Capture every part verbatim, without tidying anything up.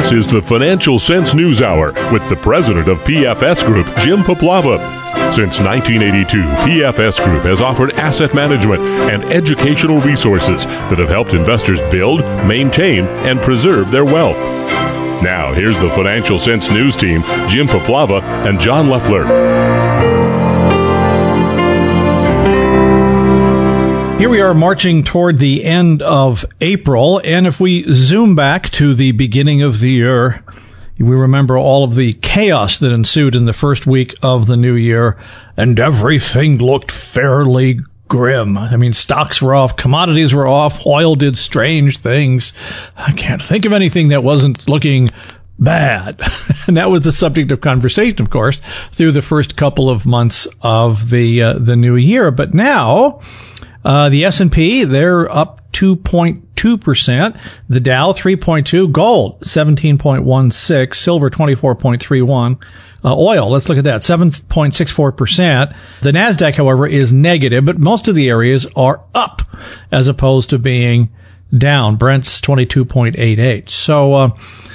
This is the Financial Sense News Hour with the president of P F S Group, Jim Poplava. Since nineteen eighty-two, P F S Group has offered asset management and educational resources that have helped investors build, maintain, and preserve their wealth. Now, here's the Financial Sense News team, Jim Poplava and John Leffler. Here we are marching toward the end of April, and if we zoom back to the beginning of the year, we remember all of the chaos that ensued in the first week of the new year, and everything looked fairly grim. I mean, stocks were off, commodities were off, oil did strange things. I can't think of anything that wasn't looking bad. And that was the subject of conversation, of course, through the first couple of months of the uh, the new year. But now, Uh, the S and P, they're up two point two percent. The Dow, three point two. Gold, seventeen point one six. Silver, twenty-four point three one. Uh, oil, let's look at that, seven point six four percent. The NASDAQ, however, is negative, but most of the areas are up as opposed to being down. Brent's twenty-two point eight eight. So, uh,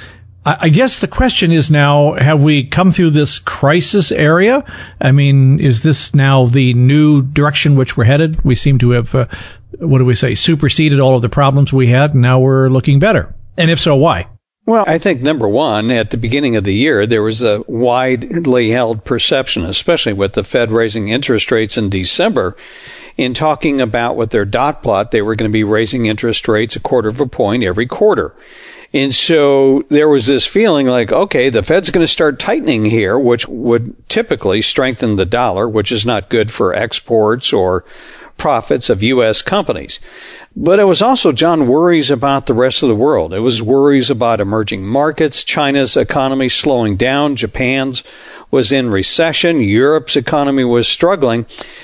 I guess the question is now, have we come through this crisis area? I mean, is this now the new direction which we're headed? We seem to have, uh, what do we say, superseded all of the problems we had, and now we're looking better. And if so, why? Well, I think, number one, at the beginning of the year, there was a widely held perception, especially with the Fed raising interest rates in December, in talking about with their dot plot, they were going to be raising interest rates a quarter of a point every quarter. And so there was this feeling like, okay, the Fed's going to start tightening here, which would typically strengthen the dollar, which is not good for exports or profits of U S companies. But it was also, John, worries about the rest of the world. It was worries about emerging markets, China's economy slowing down, Japan's was in recession, Europe's economy was struggling.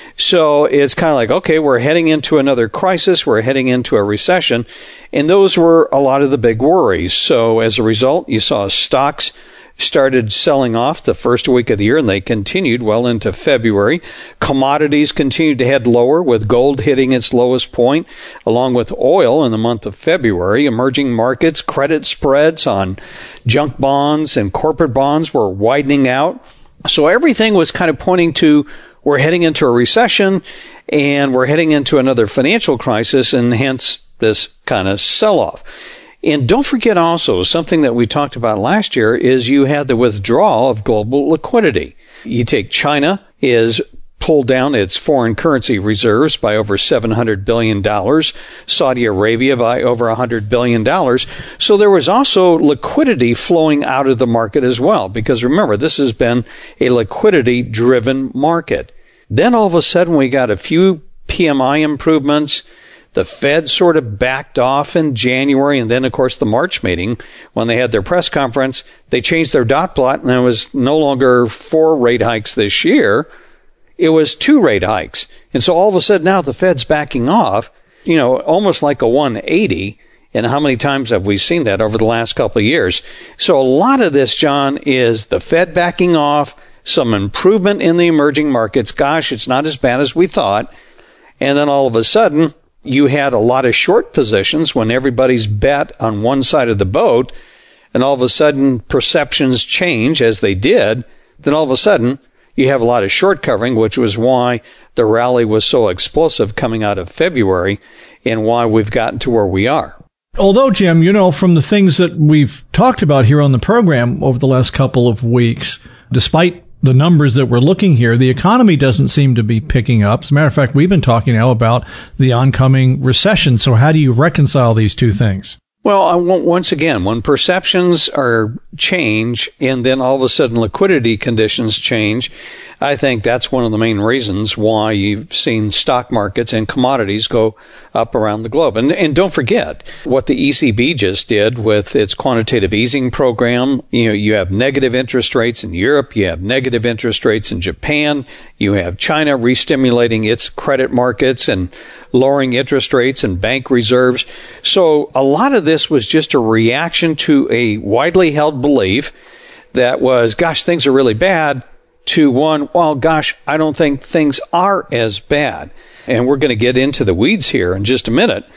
So it's kind of like, okay, we're heading into another crisis, we're heading into a recession, and those were a lot of the big worries. So as a result, you saw stocks started selling off the first week of the year, and they continued well into February. Commodities continued to head lower, with gold hitting its lowest point, along with oil in the month of February. Emerging markets, credit spreads on junk bonds and corporate bonds were widening out. So everything was kind of pointing to, we're heading into a recession, and we're heading into another financial crisis, and hence this kind of sell-off. And don't forget also, something that we talked about last year is you had the withdrawal of global liquidity. You take China is pulled down its foreign currency reserves by over seven hundred billion dollars, Saudi Arabia by over one hundred billion dollars. So there was also liquidity flowing out of the market as well, because remember, this has been a liquidity-driven market. Then all of a sudden we got a few P M I improvements. The Fed sort of backed off in January, and then, of course, the March meeting, when they had their press conference, they changed their dot plot, and it was no longer four rate hikes this year. It was two rate hikes. And so all of a sudden now the Fed's backing off, you know, almost like a one eighty. And how many times have we seen that over the last couple of years? So a lot of this, John, is the Fed backing off, some improvement in the emerging markets. Gosh, it's not as bad as we thought. And then all of a sudden, you had a lot of short positions when everybody's bet on one side of the boat, and all of a sudden perceptions change as they did. Then all of a sudden you have a lot of short covering, which was why the rally was so explosive coming out of February and why we've gotten to where we are. Although, Jim, you know, from the things that we've talked about here on the program over the last couple of weeks, despite the numbers that we're looking here, the economy doesn't seem to be picking up. As a matter of fact, we've been talking now about the oncoming recession. So how do you reconcile these two things? Well, I won't, once again, when perceptions are change and then all of a sudden liquidity conditions change, I think that's one of the main reasons why you've seen stock markets and commodities go up around the globe. And, and don't forget what the E C B just did with its quantitative easing program. You know, you have negative interest rates in Europe. You have negative interest rates in Japan. You have China re-stimulating its credit markets and lowering interest rates and bank reserves. So a lot of this was just a reaction to a widely held belief that was, gosh, things are really bad, to one, well, gosh, I don't think things are as bad. And we're going to get into the weeds here in just a minute.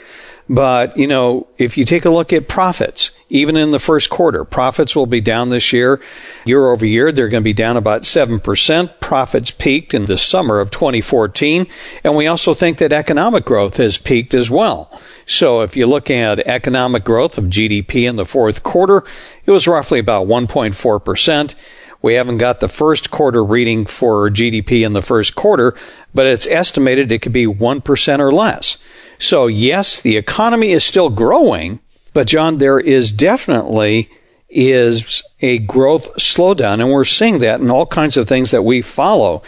But, you know, if you take a look at profits, even in the first quarter, profits will be down this year. Year over year, they're going to be down about seven percent. Profits peaked in the summer of twenty fourteen. And we also think that economic growth has peaked as well. So if you look at economic growth of G D P in the fourth quarter, it was roughly about one point four percent. We haven't got the first quarter reading for G D P in the first quarter, but it's estimated it could be one percent or less. So yes, the economy is still growing, but John, there is definitely is a growth slowdown, and we're seeing that in all kinds of things that we follow.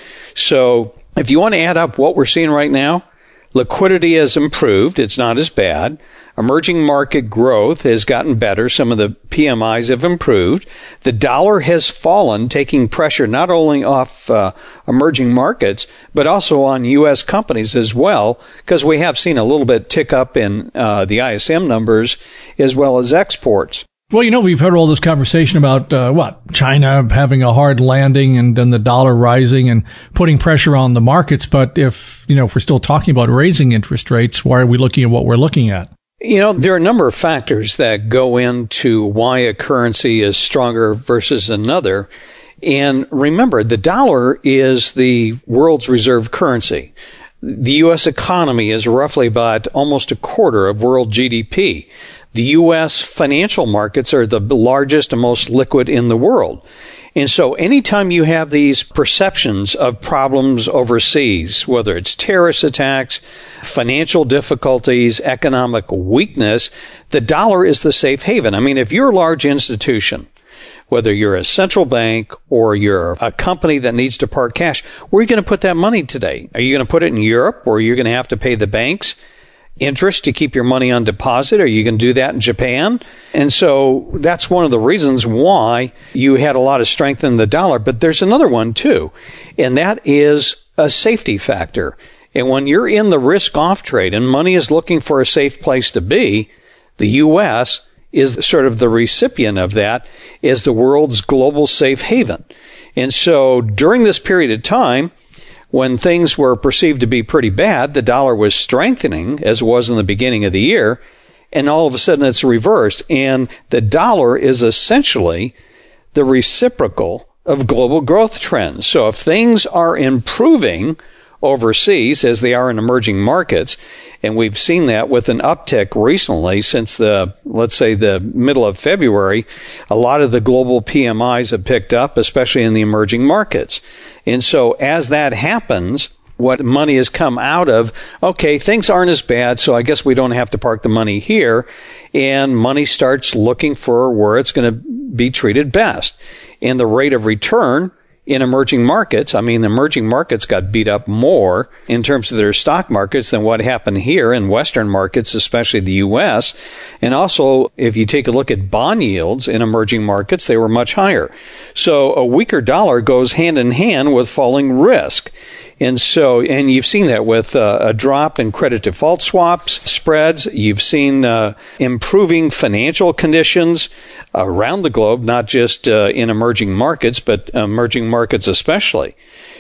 So if you want to add up what we're seeing right now, liquidity has improved. It's not as bad. Emerging market growth has gotten better. Some of the P M Is have improved. The dollar has fallen, taking pressure not only off uh, emerging markets, but also on U S companies as well, because we have seen a little bit tick up in uh, the I S M numbers as well as exports. Well, you know, we've heard all this conversation about, uh, what, China having a hard landing and then the dollar rising and putting pressure on the markets. But if, you know, if we're still talking about raising interest rates, why are we looking at what we're looking at? You know, there are a number of factors that go into why a currency is stronger versus another. And remember, the dollar is the world's reserve currency. The U S economy is roughly about almost a quarter of world G D P. The U S financial markets are the largest and most liquid in the world. And so anytime you have these perceptions of problems overseas, whether it's terrorist attacks, financial difficulties, economic weakness, the dollar is the safe haven. I mean, if you're a large institution, whether you're a central bank or you're a company that needs to park cash, where are you going to put that money today? Are you going to put it in Europe, where you're going to have to pay the banks interest to keep your money on deposit? Are you going to do that in Japan? And so that's one of the reasons why you had a lot of strength in the dollar. But there's another one too, and that is a safety factor. And when you're in the risk-off trade and money is looking for a safe place to be, the U S is sort of the recipient of that as the world's global safe haven. And so during this period of time, when things were perceived to be pretty bad, the dollar was strengthening, as it was in the beginning of the year, and all of a sudden it's reversed. And the dollar is essentially the reciprocal of global growth trends. So if things are improving overseas, as they are in emerging markets, and we've seen that with an uptick recently since the, let's say, the middle of February, a lot of the global P M Is have picked up, especially in the emerging markets. And so as that happens, what money has come out of, okay, things aren't as bad, so I guess we don't have to park the money here, and money starts looking for where it's going to be treated best. And the rate of return in emerging markets, I mean, the emerging markets got beat up more in terms of their stock markets than what happened here in Western markets, especially the U S. And also, if you take a look at bond yields in emerging markets, they were much higher. So a weaker dollar goes hand in hand with falling risk. And so, and you've seen that with uh, a drop in credit default swaps spreads. You've seen uh, improving financial conditions around the globe, not just uh, in emerging markets, but emerging markets especially.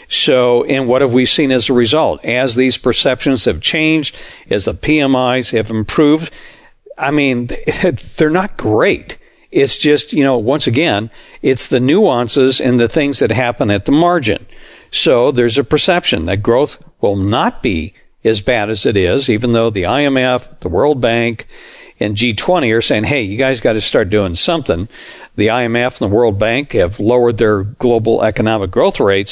So, and what have we seen as a result? As these perceptions have changed, as the P M Is have improved, I mean, they're not great. It's just, you know, once again, it's the nuances and the things that happen at the margin. So there's a perception that growth will not be as bad as it is, even though the I M F, the World Bank, and G twenty are saying, hey, you guys got to start doing something. The I M F and the World Bank have lowered their global economic growth rates,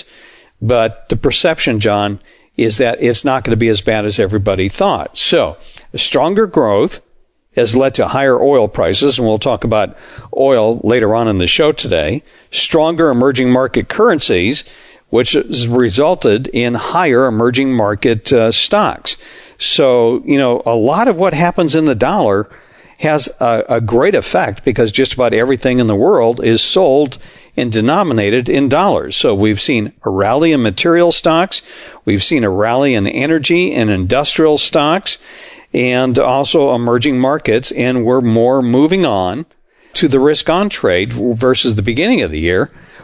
but the perception, John, is that it's not going to be as bad as everybody thought. So stronger growth has led to higher oil prices, and we'll talk about oil later on in the show today. Stronger emerging market currencies, which has resulted in higher emerging market uh, stocks. So, you know, a lot of what happens in the dollar has a, a great effect because just about everything in the world is sold and denominated in dollars. So we've seen a rally in material stocks. We've seen a rally in energy and industrial stocks and also emerging markets. And we're more moving on to the risk on trade versus the beginning of the year,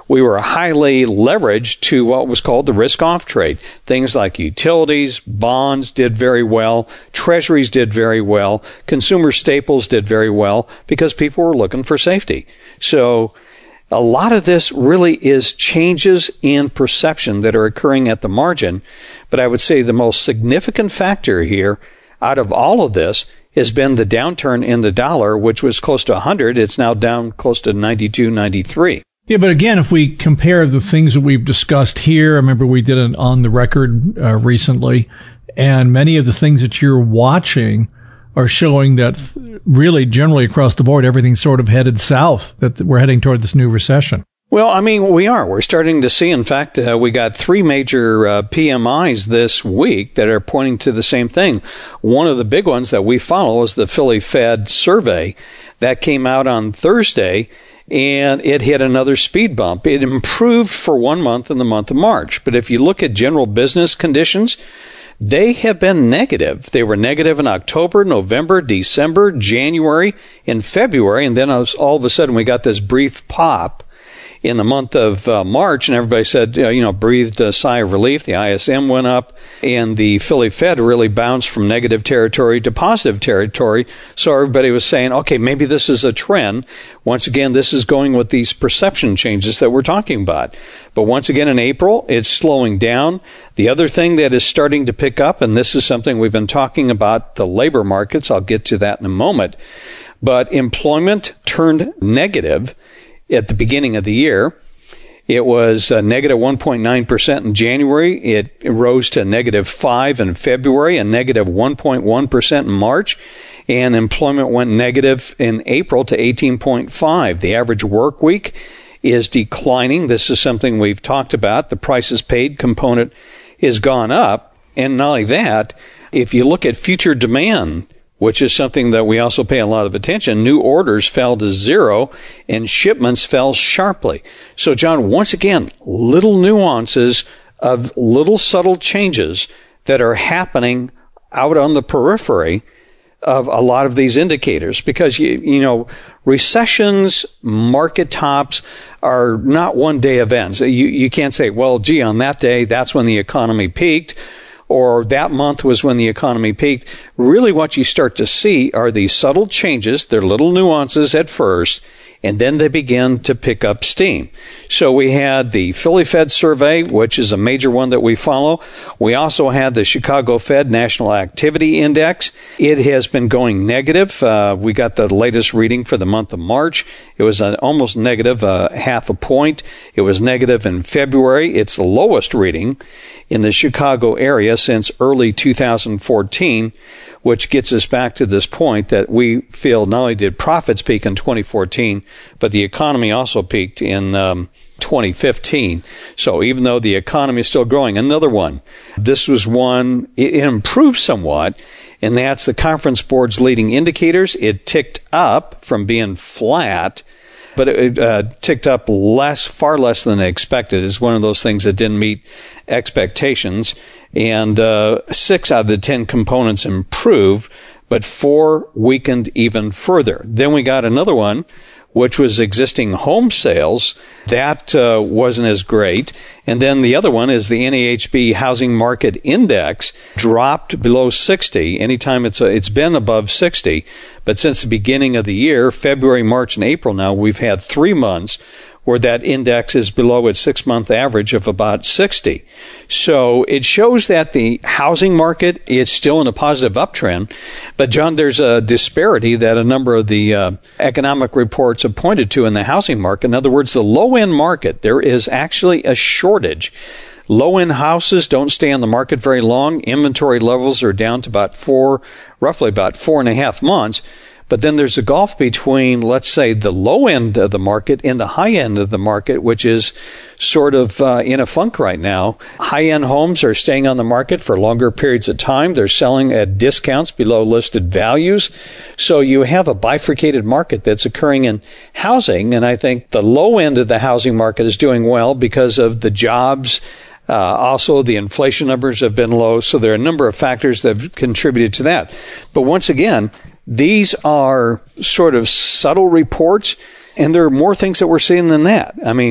we were highly leveraged to what was called the risk-off trade. Things like utilities, bonds did very well, treasuries did very well, consumer staples did very well because people were looking for safety. So a lot of this really is changes in perception that are occurring at the margin. But I would say the most significant factor here out of all of this has been the downturn in the dollar, which was close to one hundred. It's now down close to ninety-two, ninety-three. Yeah, but again, if we compare the things that we've discussed here, I remember we did an on the record uh, recently, and many of the things that you're watching are showing that really generally across the board, everything's sort of headed south, that we're heading toward this new recession. Well, I mean, we are. We're starting to see, in fact, uh, we got three major uh, P M Is this week that are pointing to the same thing. One of the big ones that we follow is the Philly Fed survey that came out on Thursday, and it hit another speed bump. It improved for one month in the month of March. But if you look at general business conditions, they have been negative. They were negative in October, November, December, January, and February, and then all of a sudden we got this brief pop in the month of uh, March, and everybody said, uh, you know, breathed a sigh of relief. The I S M went up, and the Philly Fed really bounced from negative territory to positive territory. So everybody was saying, okay, maybe this is a trend. Once again, this is going with these perception changes that we're talking about. But once again, in April, it's slowing down. The other thing that is starting to pick up, and this is something we've been talking about, the labor markets. I'll get to that in a moment. But employment turned negative at the beginning of the year. It was a negative one point nine percent in January. It rose to negative five in February, and negative one point one percent in March. And employment went negative in April to eighteen point five. The average work week is declining. This is something we've talked about. The prices paid component has gone up. And not only that, if you look at future demand, which is something that we also pay a lot of attention, new orders fell to zero and shipments fell sharply. So, John, once again, little nuances of little subtle changes that are happening out on the periphery of a lot of these indicators, because, you, you know, recessions, market tops are not one-day events. You, you can't say, well, gee, on that day, that's when the economy peaked, or that month was when the economy peaked. Really what you start to see are these subtle changes. They're little nuances at first, and then they begin to pick up steam. So we had the Philly Fed survey, which is a major one that we follow. We also had the Chicago Fed National Activity Index. It has been going negative. Uh, we got the latest reading for the month of March. It was an almost negative, uh, half a point. It was negative in February. It's the lowest reading in the Chicago area since early two thousand fourteen, which gets us back to this point that we feel not only did profits peak in twenty fourteen, but the economy also peaked in um, twenty fifteen. So even though the economy is still growing, another one, this was one, it, it improved somewhat, and that's the Conference Board's leading indicators. It ticked up from being flat, but it uh, ticked up less, far less than they expected. It's one of those things that didn't meet expectations. And uh, six out of the ten components improved, but four weakened even further. Then we got another one, which was existing home sales. That uh, wasn't as great. And then the other one is the N A H B Housing Market Index dropped below sixty. Anytime it's a, it's been above sixty, but since the beginning of the year, February, March, and April now, we've had three months where that index is below its six-month average of about sixty. So it shows that the housing market is still in a positive uptrend. But, John, there's a disparity that a number of the uh, economic reports have pointed to in the housing market. In other words, the low-end market, there is actually a shortage. Low-end houses don't stay on the market very long. Inventory levels are down to about four, roughly about four and a half months. But then there's a gulf between, let's say, the low end of the market and the high end of the market, which is sort of uh, in a funk right now. High-end homes are staying on the market for longer periods of time. They're selling at discounts below listed values. So you have a bifurcated market that's occurring in housing. And I think the low end of the housing market is doing well because of the jobs. Uh, also, the inflation numbers have been low. So there are a number of factors that have contributed to that. But once again, these are sort of subtle reports, and there are more things that we're seeing than that. I mean,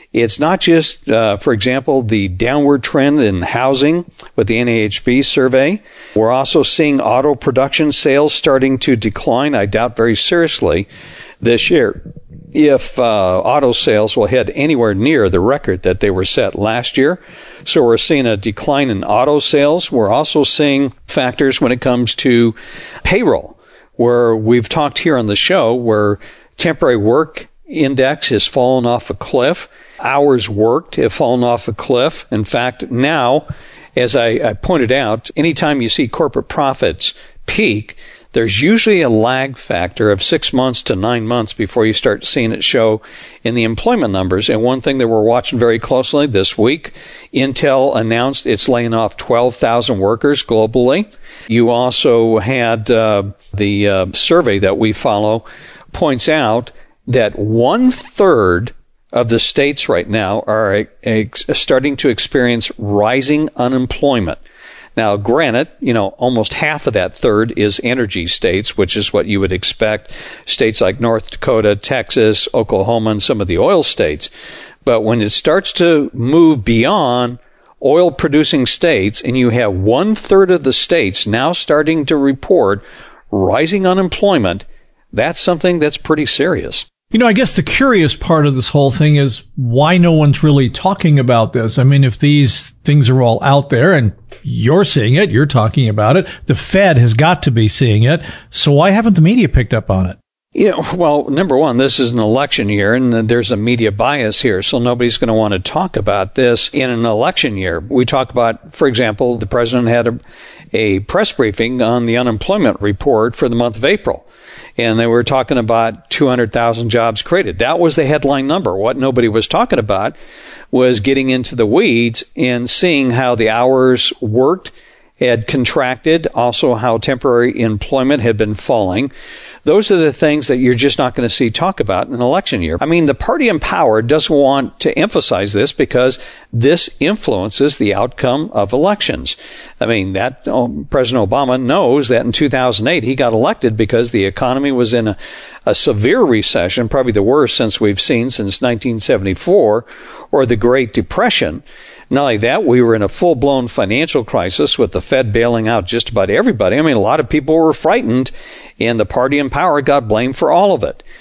It's not just, uh, for example, the downward trend in housing with the N A H B survey. We're also seeing auto production sales starting to decline, I doubt very seriously, this year, if uh, auto sales will head anywhere near the record that they were set last year. So we're seeing a decline in auto sales. We're also seeing factors when it comes to payroll, where we've talked here on the show where temporary work index has fallen off a cliff. Hours worked have fallen off a cliff. In fact, now, as I, I pointed out, anytime you see corporate profits peak, there's usually a lag factor of six months to nine months before you start seeing it show in the employment numbers. And one thing that we're watching very closely this week, Intel announced it's laying off twelve thousand workers globally. You also had uh, the uh, survey that we follow points out that one third of the states right now are ex- starting to experience rising unemployment. Now, granted, you know, almost half of that third is energy states, which is what you would expect, states like North Dakota, Texas, Oklahoma, and some of the oil states. But when it starts to move beyond oil-producing states, and you have one third of the states now starting to report rising unemployment, that's something that's pretty serious. You know, I guess the curious part of this whole thing is why no one's really talking about this. I mean, if these things are all out there and you're seeing it, you're talking about it, the Fed has got to be seeing it. So why haven't the media picked up on it? You know, well, number one, this is an election year and there's a media bias here. So nobody's going to want to talk about this in an election year. We talk about, for example, the president had a, a press briefing on the unemployment report for the month of April. And they were talking about two hundred thousand jobs created. That was the headline number. What nobody was talking about was getting into the weeds and seeing how the hours worked had contracted, also how temporary employment had been falling. Those are the things that you're just not going to see talk about in an election year. I mean, the party in power doesn't want to emphasize this because this influences the outcome of elections. I mean, that oh, President Obama knows that in two thousand eight he got elected because the economy was in a, a severe recession, probably the worst since we've seen since nineteen seventy-four or the Great Depression. Not only that, we were in a full-blown financial crisis with the Fed bailing out just about everybody. I mean, a lot of people were frightened, and the party in power got blamed for all of it.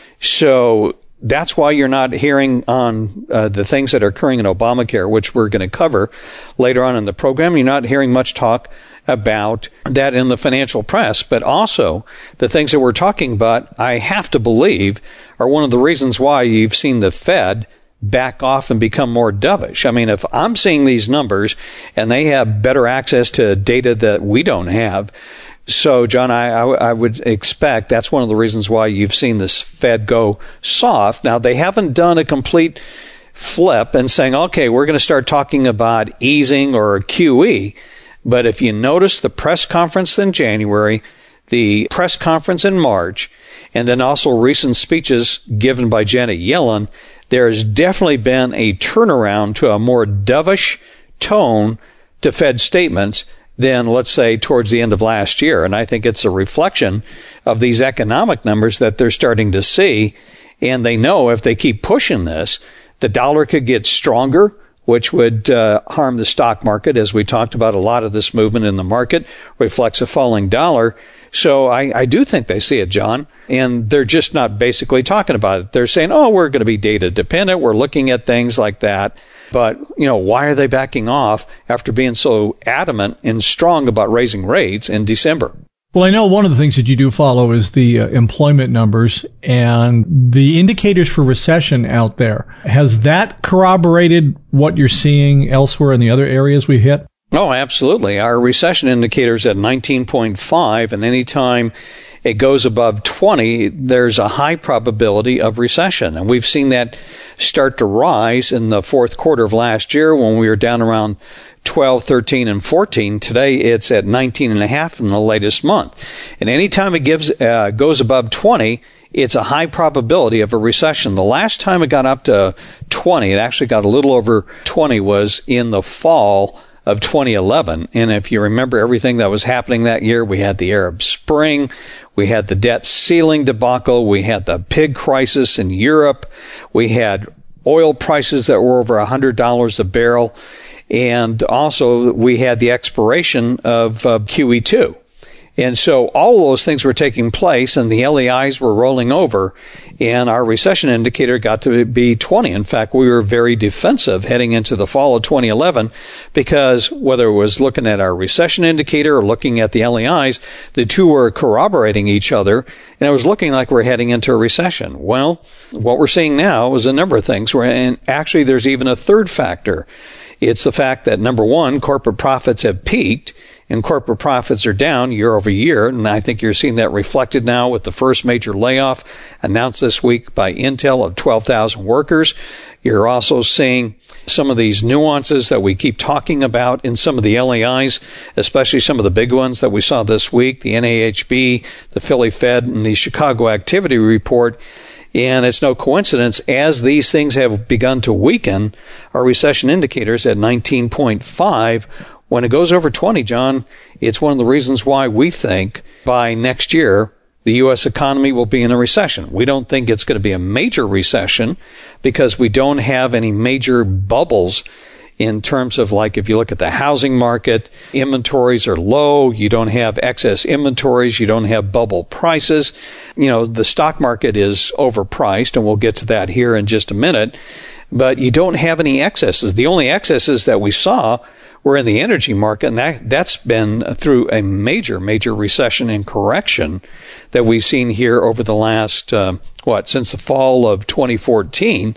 So that's why you're not hearing on uh, the things that are occurring in Obamacare, which we're going to cover later on in the program. You're not hearing much talk about that in the financial press, but also the things that we're talking about, I have to believe, are one of the reasons why you've seen the Fed back off and become more dovish. I mean, if I'm seeing these numbers and they have better access to data that we don't have, so John, I, I, I would expect that's one of the reasons why you've seen this Fed go soft. Now, they haven't done a complete flip and saying, okay, we're going to start talking about easing or Q E. But if you notice the press conference in January, the press conference in March, and then also recent speeches given by Janet Yellen, there has definitely been a turnaround to a more dovish tone to Fed statements than, let's say, towards the end of last year. And I think it's a reflection of these economic numbers that they're starting to see. And they know if they keep pushing this, the dollar could get stronger, which would uh, harm the stock market. As we talked about, a lot of this movement in the market reflects a falling dollar. So I, I do think they see it, John, and they're just not basically talking about it. They're saying, oh, we're going to be data dependent. We're looking at things like that. But, you know, why are they backing off after being so adamant and strong about raising rates in December? Well, I know one of the things that you do follow is the uh, employment numbers and the indicators for recession out there. Has that corroborated what you're seeing elsewhere in the other areas we hit? Oh, absolutely. Our recession indicator is at nineteen point five, and anytime it goes above twenty, there's a high probability of recession. And we've seen that start to rise in the fourth quarter of last year when we were down around twelve, thirteen, and fourteen. Today, it's at nineteen and a half in the latest month. And anytime it gives uh, goes above twenty, it's a high probability of a recession. The last time it got up to twenty, it actually got a little over twenty, was in the fall of twenty eleven. And if you remember everything that was happening that year, we had the Arab Spring, we had the debt ceiling debacle, we had the pig crisis in Europe, we had oil prices that were over one hundred dollars a barrel. And also we had the expiration of uh, Q E two. And so all those things were taking place, and the L E Is were rolling over, and our recession indicator got to be twenty. In fact, we were very defensive heading into the fall of twenty eleven, because whether it was looking at our recession indicator or looking at the L E Is, the two were corroborating each other, and it was looking like we're heading into a recession. Well, what we're seeing now is a number of things, and actually there's even a third factor. It's the fact that, number one, corporate profits have peaked, and corporate profits are down year over year. And I think you're seeing that reflected now with the first major layoff announced this week by Intel of twelve thousand workers. You're also seeing some of these nuances that we keep talking about in some of the L E Is, especially some of the big ones that we saw this week, the N A H B, the Philly Fed, and the Chicago Activity Report. And it's no coincidence, as these things have begun to weaken, our recession indicators at nineteen point five. When it goes over twenty, John, it's one of the reasons why we think by next year the U S economy will be in a recession. We don't think it's going to be a major recession because we don't have any major bubbles in terms of, like, if you look at the housing market, inventories are low, you don't have excess inventories, you don't have bubble prices. You know, the stock market is overpriced, and we'll get to that here in just a minute, but you don't have any excesses. The only excesses that we saw were in the energy market, and that, that's been through a major, major recession and correction that we've seen here over the last, uh, what, since the fall of twenty fourteen.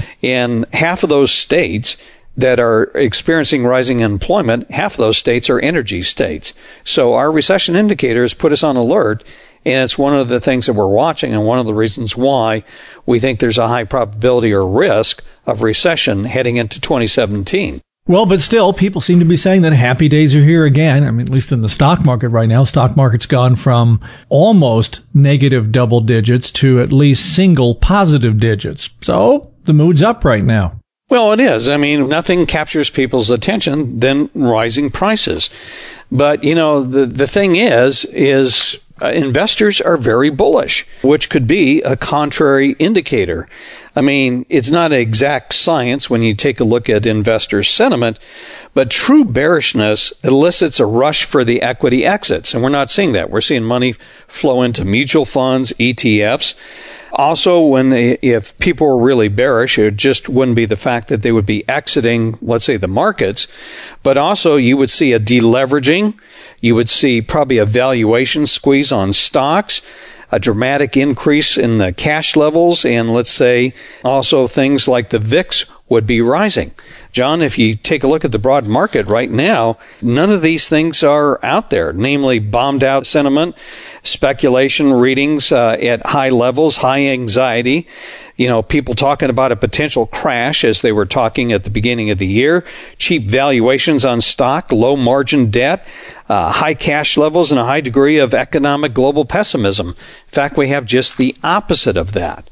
And half of those states that are experiencing rising unemployment, half of those states are energy states. So our recession indicators put us on alert, and it's one of the things that we're watching, and one of the reasons why we think there's a high probability or risk of recession heading into twenty seventeen. Well, but still, people seem to be saying that happy days are here again. I mean, at least in the stock market right now, stock market's gone from almost negative double digits to at least single positive digits. So the mood's up right now. Well, it is. I mean, nothing captures people's attention than rising prices. But, you know, the, the thing is, is uh, investors are very bullish, which could be a contrary indicator. I mean, it's not an exact science when you take a look at investor sentiment, but true bearishness elicits a rush for the equity exits. And we're not seeing that. We're seeing money flow into mutual funds, E T Fs. Also, when if people were really bearish, it just wouldn't be the fact that they would be exiting, let's say, the markets, but also you would see a deleveraging. You would see probably a valuation squeeze on stocks, a dramatic increase in the cash levels, and let's say also things like the V I X would be rising. John, if you take a look at the broad market right now, none of these things are out there, namely bombed out sentiment, speculation readings uh, at high levels, high anxiety, you know, people talking about a potential crash as they were talking at the beginning of the year, cheap valuations on stock, low margin debt, uh, high cash levels, and a high degree of economic global pessimism. In fact, we have just the opposite of that.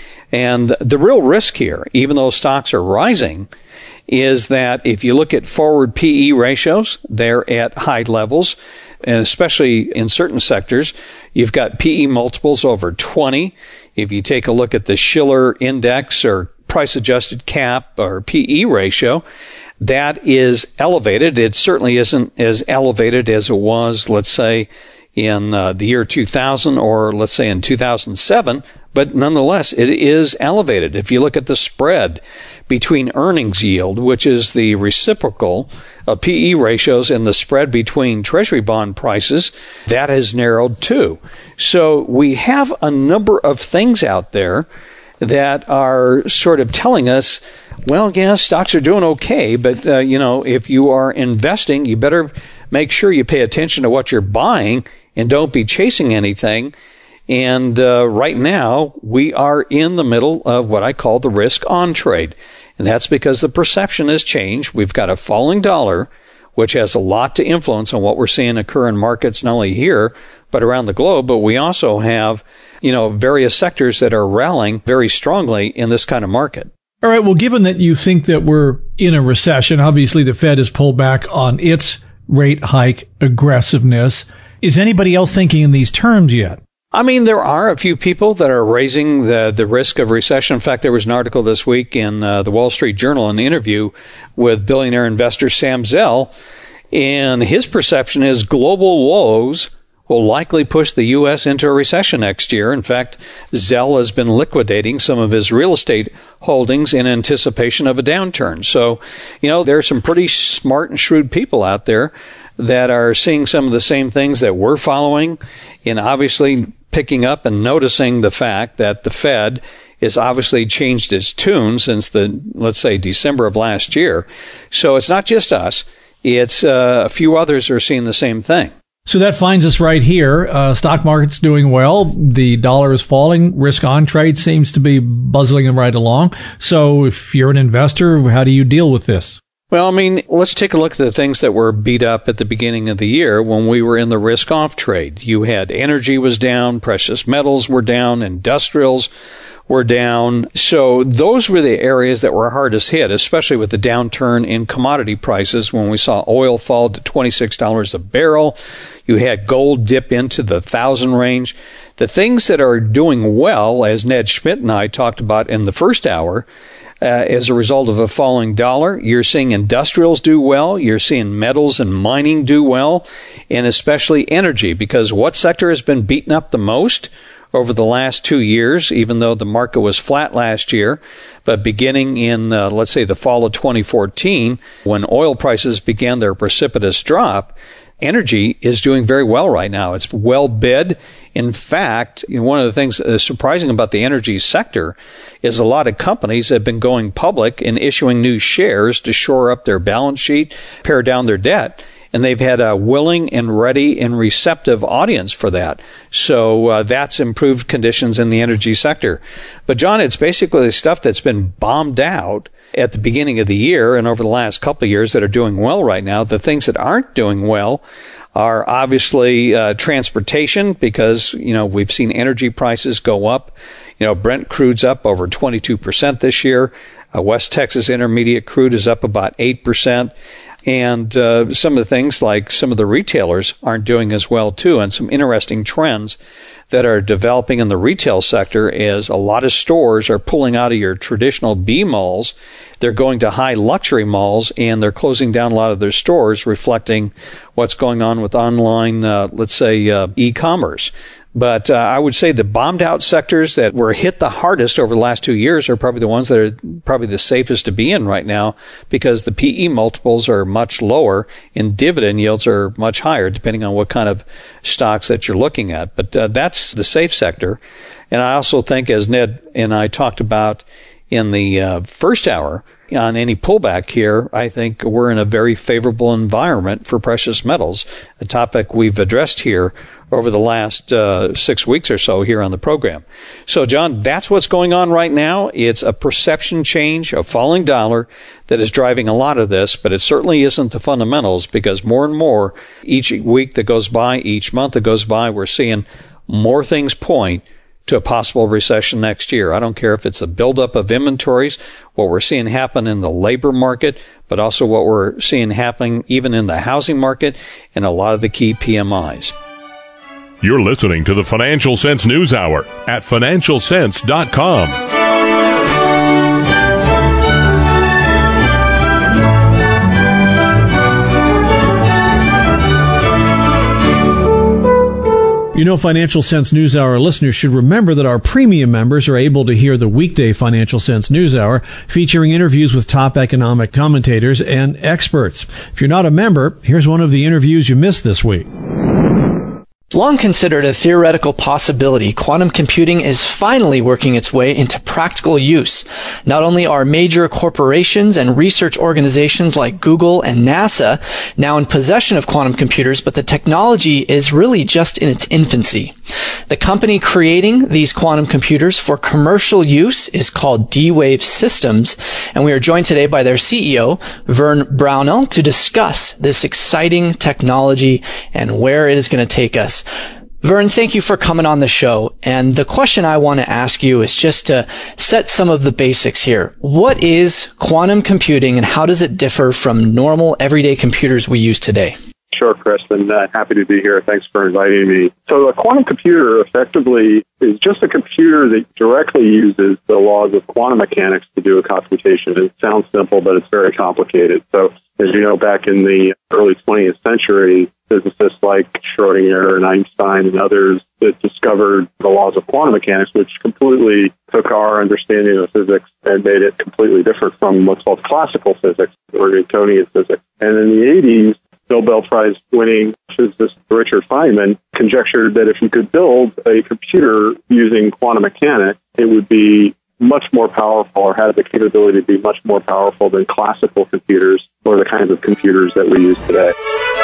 And the real risk here, even though stocks are rising, is that if you look at forward P E ratios, they're at high levels, and especially in certain sectors, you've got P E multiples over twenty. If you take a look at the Shiller index or price-adjusted cap or P E ratio, that is elevated. It certainly isn't as elevated as it was, let's say, in uh, the year two thousand or let's say in two thousand seven, but nonetheless, it is elevated. If you look at the spread between earnings yield, which is the reciprocal of P E ratios, and the spread between Treasury bond prices, that has narrowed too. So we have a number of things out there that are sort of telling us, well, yeah, stocks are doing okay, but, uh, you know, if you are investing, you better make sure you pay attention to what you're buying and don't be chasing anything. And uh, right now, we are in the middle of what I call the risk on trade. And that's because the perception has changed. We've got a falling dollar, which has a lot to influence on what we're seeing occur in markets, not only here, but around the globe. But we also have, you know, various sectors that are rallying very strongly in this kind of market. All right. Well, given that you think that we're in a recession, obviously the Fed has pulled back on its rate hike aggressiveness. Is anybody else thinking in these terms yet? I mean, there are a few people that are raising the, the risk of recession. In fact, there was an article this week in uh, the Wall Street Journal, an interview with billionaire investor Sam Zell, and his perception is global woes will likely push the U S into a recession next year. In fact, Zell has been liquidating some of his real estate holdings in anticipation of a downturn. So, you know, there are some pretty smart and shrewd people out there that are seeing some of the same things that we're following, and obviously picking up and noticing the fact that the Fed has obviously changed its tune since the, let's say, December of last year. So it's not just us. It's uh, a few others are seeing the same thing. So that finds us right here. Uh, stock market's doing well. The dollar is falling. Risk on trade seems to be buzzing right along. So if you're an investor, how do you deal with this? Well, I mean, let's take a look at the things that were beat up at the beginning of the year when we were in the risk-off trade. You had energy was down, precious metals were down, industrials were down. So those were the areas that were hardest hit, especially with the downturn in commodity prices when we saw oil fall to twenty-six dollars a barrel. You had gold dip into the thousand range. The things that are doing well, as Ned Schmidt and I talked about in the first hour, Uh, as a result of a falling dollar, you're seeing industrials do well. You're seeing metals and mining do well, and especially energy, because what sector has been beaten up the most over the last two years, even though the market was flat last year, but beginning in, uh, let's say, the fall of twenty fourteen, when oil prices began their precipitous drop, energy is doing very well right now. It's well bid. In fact, you know, one of the things uh, surprising about the energy sector is a lot of companies have been going public and issuing new shares to shore up their balance sheet, pare down their debt. And they've had a willing and ready and receptive audience for that. So uh, that's improved conditions in the energy sector. But, John, it's basically the stuff that's been bombed out at the beginning of the year and over the last couple of years that are doing well right now. The things that aren't doing well are obviously uh, transportation, because, you know, we've seen energy prices go up. You know, Brent crude's up over twenty-two percent this year. Uh, West Texas Intermediate crude is up about eight percent. And uh, some of the things like some of the retailers aren't doing as well, too, and some interesting trends that are developing in the retail sector is a lot of stores are pulling out of your traditional B malls. They're going to high luxury malls, and they're closing down a lot of their stores, reflecting what's going on with online, uh, let's say, uh, e-commerce. But uh, I would say the bombed out sectors that were hit the hardest over the last two years are probably the ones that are probably the safest to be in right now, because the P E multiples are much lower and dividend yields are much higher, depending on what kind of stocks that you're looking at. But uh, that's the safe sector. And I also think, as Ned and I talked about in the uh, first hour, on any pullback here, I think we're in a very favorable environment for precious metals, a topic we've addressed here over the last uh, six weeks or so here on the program. So, John, that's what's going on right now. It's a perception change, a falling dollar that is driving a lot of this, but it certainly isn't the fundamentals, because more and more each week that goes by, each month that goes by, we're seeing more things point to a possible recession next year. I don't care if it's a buildup of inventories, what we're seeing happen in the labor market, but also what we're seeing happening even in the housing market and a lot of the key P M Is. You're listening to the Financial Sense News Hour at financial sense dot com. You know, Financial Sense News Hour listeners should remember that our premium members are able to hear the weekday Financial Sense News Hour, featuring interviews with top economic commentators and experts. If you're not a member, here's one of the interviews you missed this week. Long considered a theoretical possibility, quantum computing is finally working its way into practical use. Not only are major corporations and research organizations like Google and NASA now in possession of quantum computers, but the technology is really just in its infancy. The company creating these quantum computers for commercial use is called D-Wave Systems, and we are joined today by their C E O, Vern Brownell, to discuss this exciting technology and where it is going to take us. Vern, thank you for coming on the show. And the question I want to ask you is just to set some of the basics here. What is quantum computing and how does it differ from normal everyday computers we use today? Sure, Chris, and uh, happy to be here. Thanks for inviting me. So a quantum computer effectively is just a computer that directly uses the laws of quantum mechanics to do a computation. It sounds simple, but it's very complicated. So as you know, back in the early twentieth century, physicists like Schrodinger and Einstein and others that discovered the laws of quantum mechanics, which completely took our understanding of physics and made it completely different from what's called classical physics or Newtonian physics. And in the eighties, Nobel Prize winning physicist Richard Feynman conjectured that if you could build a computer using quantum mechanics, it would be much more powerful or had the capability to be much more powerful than classical computers or the kinds of computers that we use today.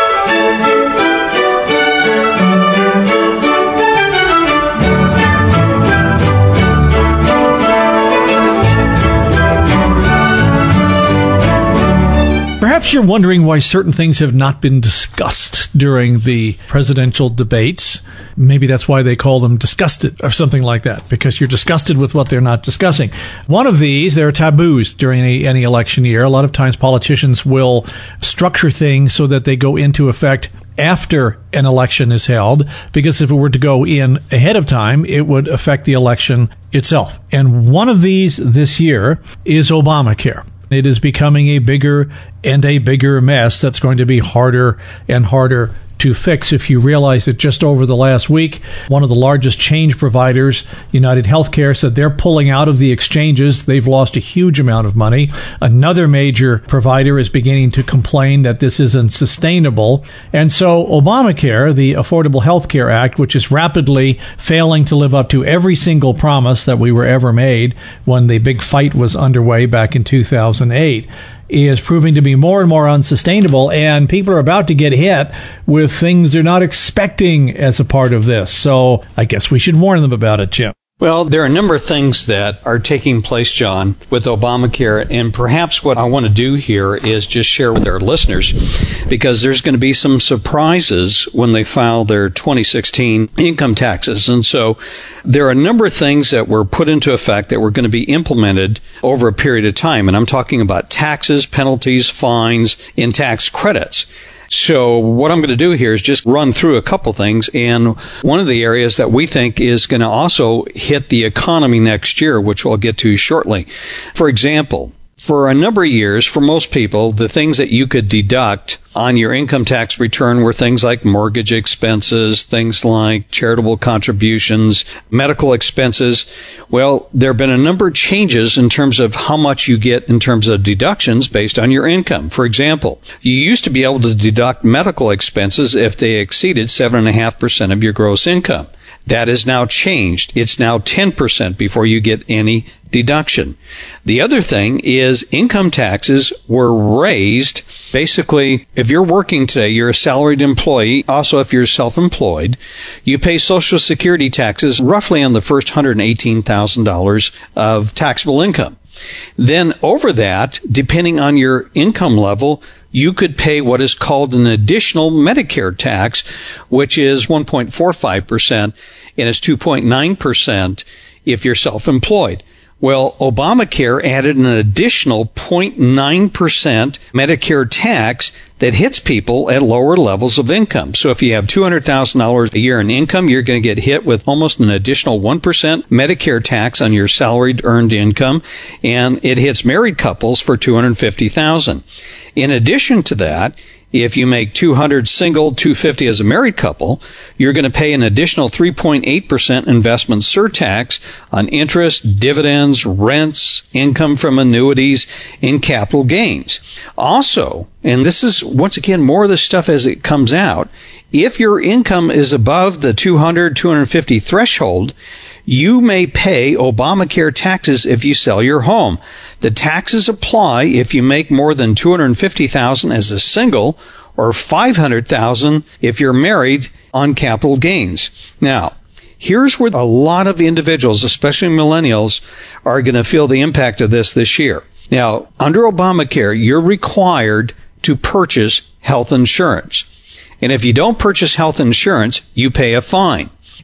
Perhaps you're wondering why certain things have not been discussed during the presidential debates. Maybe that's why they call them disgusted or something like that, because you're disgusted with what they're not discussing. One of these, there are taboos during any, any election year. A lot of times politicians will structure things so that they go into effect after an election is held, because if it were to go in ahead of time, it would affect the election itself. And one of these this year is Obamacare. It is becoming a bigger and a bigger mess that's going to be harder and harder to fix. If you realize that just over the last week, one of the largest change providers, United Healthcare, said they're pulling out of the exchanges. They've lost a huge amount of money. Another major provider is beginning to complain that this isn't sustainable. And so Obamacare, the Affordable Health Care Act, which is rapidly failing to live up to every single promise that we were ever made when the big fight was underway back in two thousand eight, is proving to be more and more unsustainable, and people are about to get hit with things they're not expecting as a part of this. So I guess we should warn them about it, Jim. Well, there are a number of things that are taking place, John, with Obamacare, and perhaps what I want to do here is just share with our listeners, because there's going to be some surprises when they file their twenty sixteen income taxes. And so there are a number of things that were put into effect that were going to be implemented over a period of time. And I'm talking about taxes, penalties, fines, and tax credits. So what I'm going to do here is just run through a couple things. And one of the areas that we think is going to also hit the economy next year, which we'll get to shortly. For example, for a number of years, for most people, the things that you could deduct on your income tax return were things like mortgage expenses, things like charitable contributions, medical expenses. Well, there have been a number of changes in terms of how much you get in terms of deductions based on your income. For example, you used to be able to deduct medical expenses if they exceeded seven point five percent of your gross income. That is now changed. It's now ten percent before you get any deduction. The other thing is income taxes were raised. Basically, if you're working today, you're a salaried employee. Also, if you're self-employed, you pay Social Security taxes roughly on the first one hundred eighteen thousand dollars of taxable income. Then over that, depending on your income level, you could pay what is called an additional Medicare tax, which is one point four five percent, and it's two point nine percent if you're self-employed. Well, Obamacare added an additional zero point nine percent Medicare tax that hits people at lower levels of income. So if you have two hundred thousand dollars a year in income, you're going to get hit with almost an additional one percent Medicare tax on your salaried earned income, and it hits married couples for two hundred fifty thousand dollars. In addition to that, if you make two hundred single, two hundred fifty as a married couple, you're going to pay an additional three point eight percent investment surtax on interest, dividends, rents, income from annuities, and capital gains. Also, and this is, once again, more of the stuff as it comes out, if your income is above the two hundred, two hundred fifty threshold, you may pay Obamacare taxes if you sell your home. The taxes apply if you make more than two hundred fifty thousand dollars as a single or five hundred thousand dollars if you're married on capital gains. Now, here's where a lot of individuals, especially millennials, are going to feel the impact of this this year. Now, under Obamacare, you're required to purchase health insurance. And if you don't purchase health insurance, you pay a fine.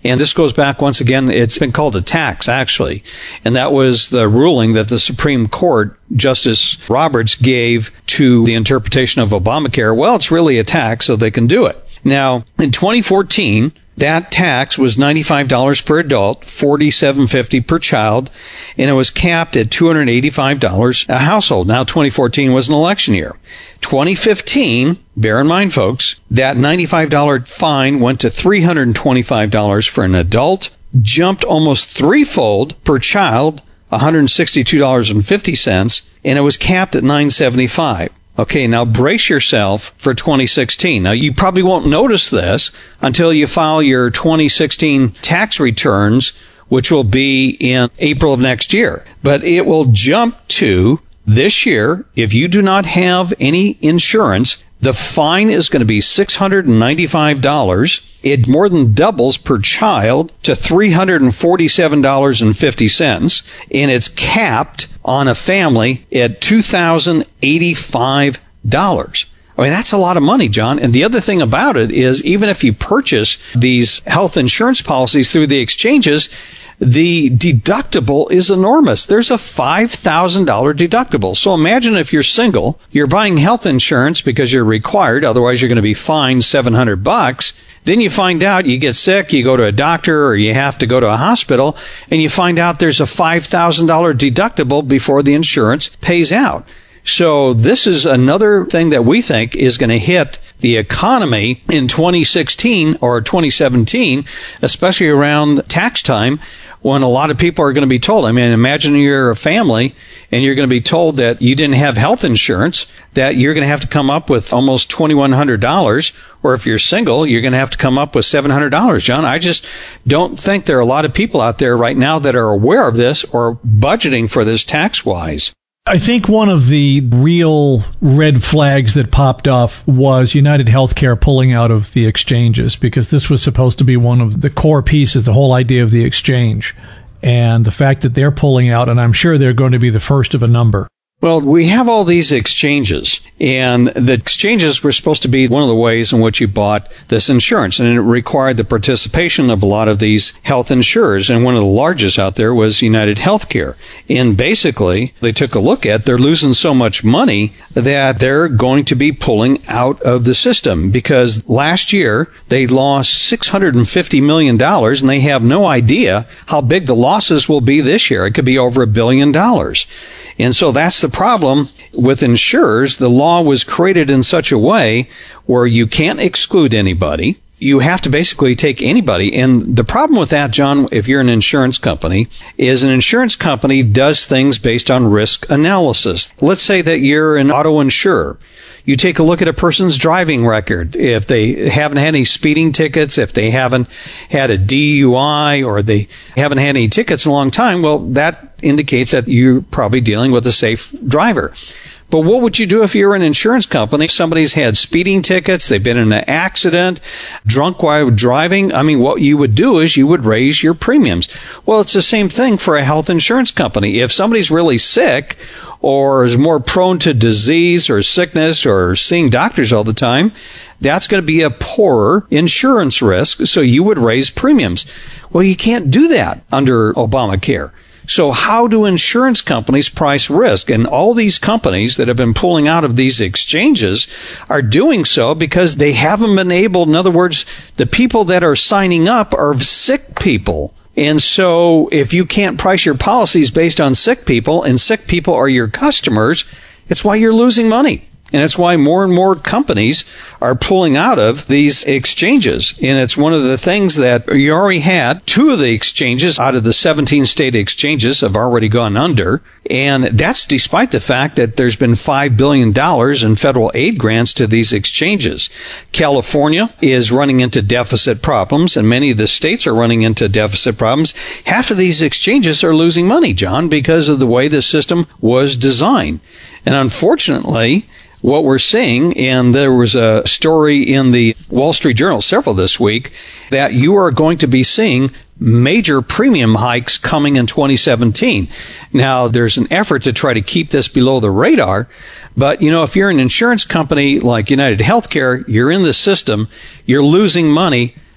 And this goes back, once again, it's been called a tax, actually. And that was the ruling that the Supreme Court, Justice Roberts, gave to the interpretation of Obamacare. Well, it's really a tax, so they can do it. Now, in twenty fourteen, that tax was ninety-five dollars per adult, forty-seven fifty per child, and it was capped at two hundred eighty-five dollars a household. Now, twenty fourteen was an election year. twenty fifteen, bear in mind, folks, that ninety-five dollars fine went to three hundred twenty-five dollars for an adult, jumped almost threefold per child, one hundred sixty-two dollars and fifty cents, and it was capped at nine hundred seventy-five dollars. Okay, now brace yourself for twenty sixteen. Now, you probably won't notice this until you file your twenty sixteen tax returns, which will be in April of next year. But it will jump to this year, if you do not have any insurance, the fine is going to be six hundred ninety-five dollars. It more than doubles per child to three hundred forty-seven dollars and fifty cents, and it's capped on a family at two thousand eighty-five dollars. I mean, that's a lot of money, John. And the other thing about it is, even if you purchase these health insurance policies through the exchanges, the deductible is enormous. There's a five thousand dollars deductible. So imagine if you're single, you're buying health insurance because you're required, otherwise you're going to be fined seven hundred bucks. Then you find out you get sick, you go to a doctor, or you have to go to a hospital, and you find out there's a five thousand dollars deductible before the insurance pays out. So this is another thing that we think is going to hit the economy in twenty sixteen or twenty seventeen, especially around tax time, when a lot of people are going to be told, I mean, imagine you're a family and you're going to be told that you didn't have health insurance, that you're going to have to come up with almost twenty-one hundred dollars, or if you're single, you're going to have to come up with seven hundred dollars, John. I just don't think there are a lot of people out there right now that are aware of this or budgeting for this tax-wise. I think one of the real red flags that popped off was United Healthcare pulling out of the exchanges, because this was supposed to be one of the core pieces, the whole idea of the exchange. And the fact that they're pulling out, and I'm sure they're going to be the first of a number. Well, we have all these exchanges, and the exchanges were supposed to be one of the ways in which you bought this insurance, and it required the participation of a lot of these health insurers, and one of the largest out there was United Healthcare. And basically, they took a look at, they're losing so much money that they're going to be pulling out of the system, because last year they lost six hundred fifty million dollars, and they have no idea how big the losses will be this year. It could be over a billion dollars. And so that's the problem with insurers. The law was created in such a way where you can't exclude anybody. You have to basically take anybody. And the problem with that, John, if you're an insurance company, is an insurance company does things based on risk analysis. Let's say that you're an auto insurer. You take a look at a person's driving record. If they haven't had any speeding tickets, if they haven't had a D U I, or they haven't had any tickets in a long time, well, that indicates that you're probably dealing with a safe driver. But what would you do if you're an insurance company? Somebody's had speeding tickets, they've been in an accident, drunk while driving. I mean, what you would do is you would raise your premiums. Well, it's the same thing for a health insurance company. If somebody's really sick, or is more prone to disease or sickness or seeing doctors all the time, that's going to be a poorer insurance risk, so you would raise premiums. Well, you can't do that under Obamacare. So how do insurance companies price risk? And all these companies that have been pulling out of these exchanges are doing so because they haven't been able, in other words, the people that are signing up are sick people. And so if you can't price your policies based on sick people, and sick people are your customers, it's why you're losing money. And it's why more and more companies are pulling out of these exchanges. And it's one of the things that you already had. Two of the exchanges out of the seventeen state exchanges have already gone under. And that's despite the fact that there's been five billion dollars in federal aid grants to these exchanges. California is running into deficit problems, and many of the states are running into deficit problems. Half of these exchanges are losing money, John, because of the way the system was designed. And unfortunately, what we're seeing, and there was a story in the Wall Street Journal, several this week, that you are going to be seeing major premium hikes coming in twenty seventeen. Now, there's an effort to try to keep this below the radar, but, you know, if you're an insurance company like United Healthcare, you're in the system, you're losing money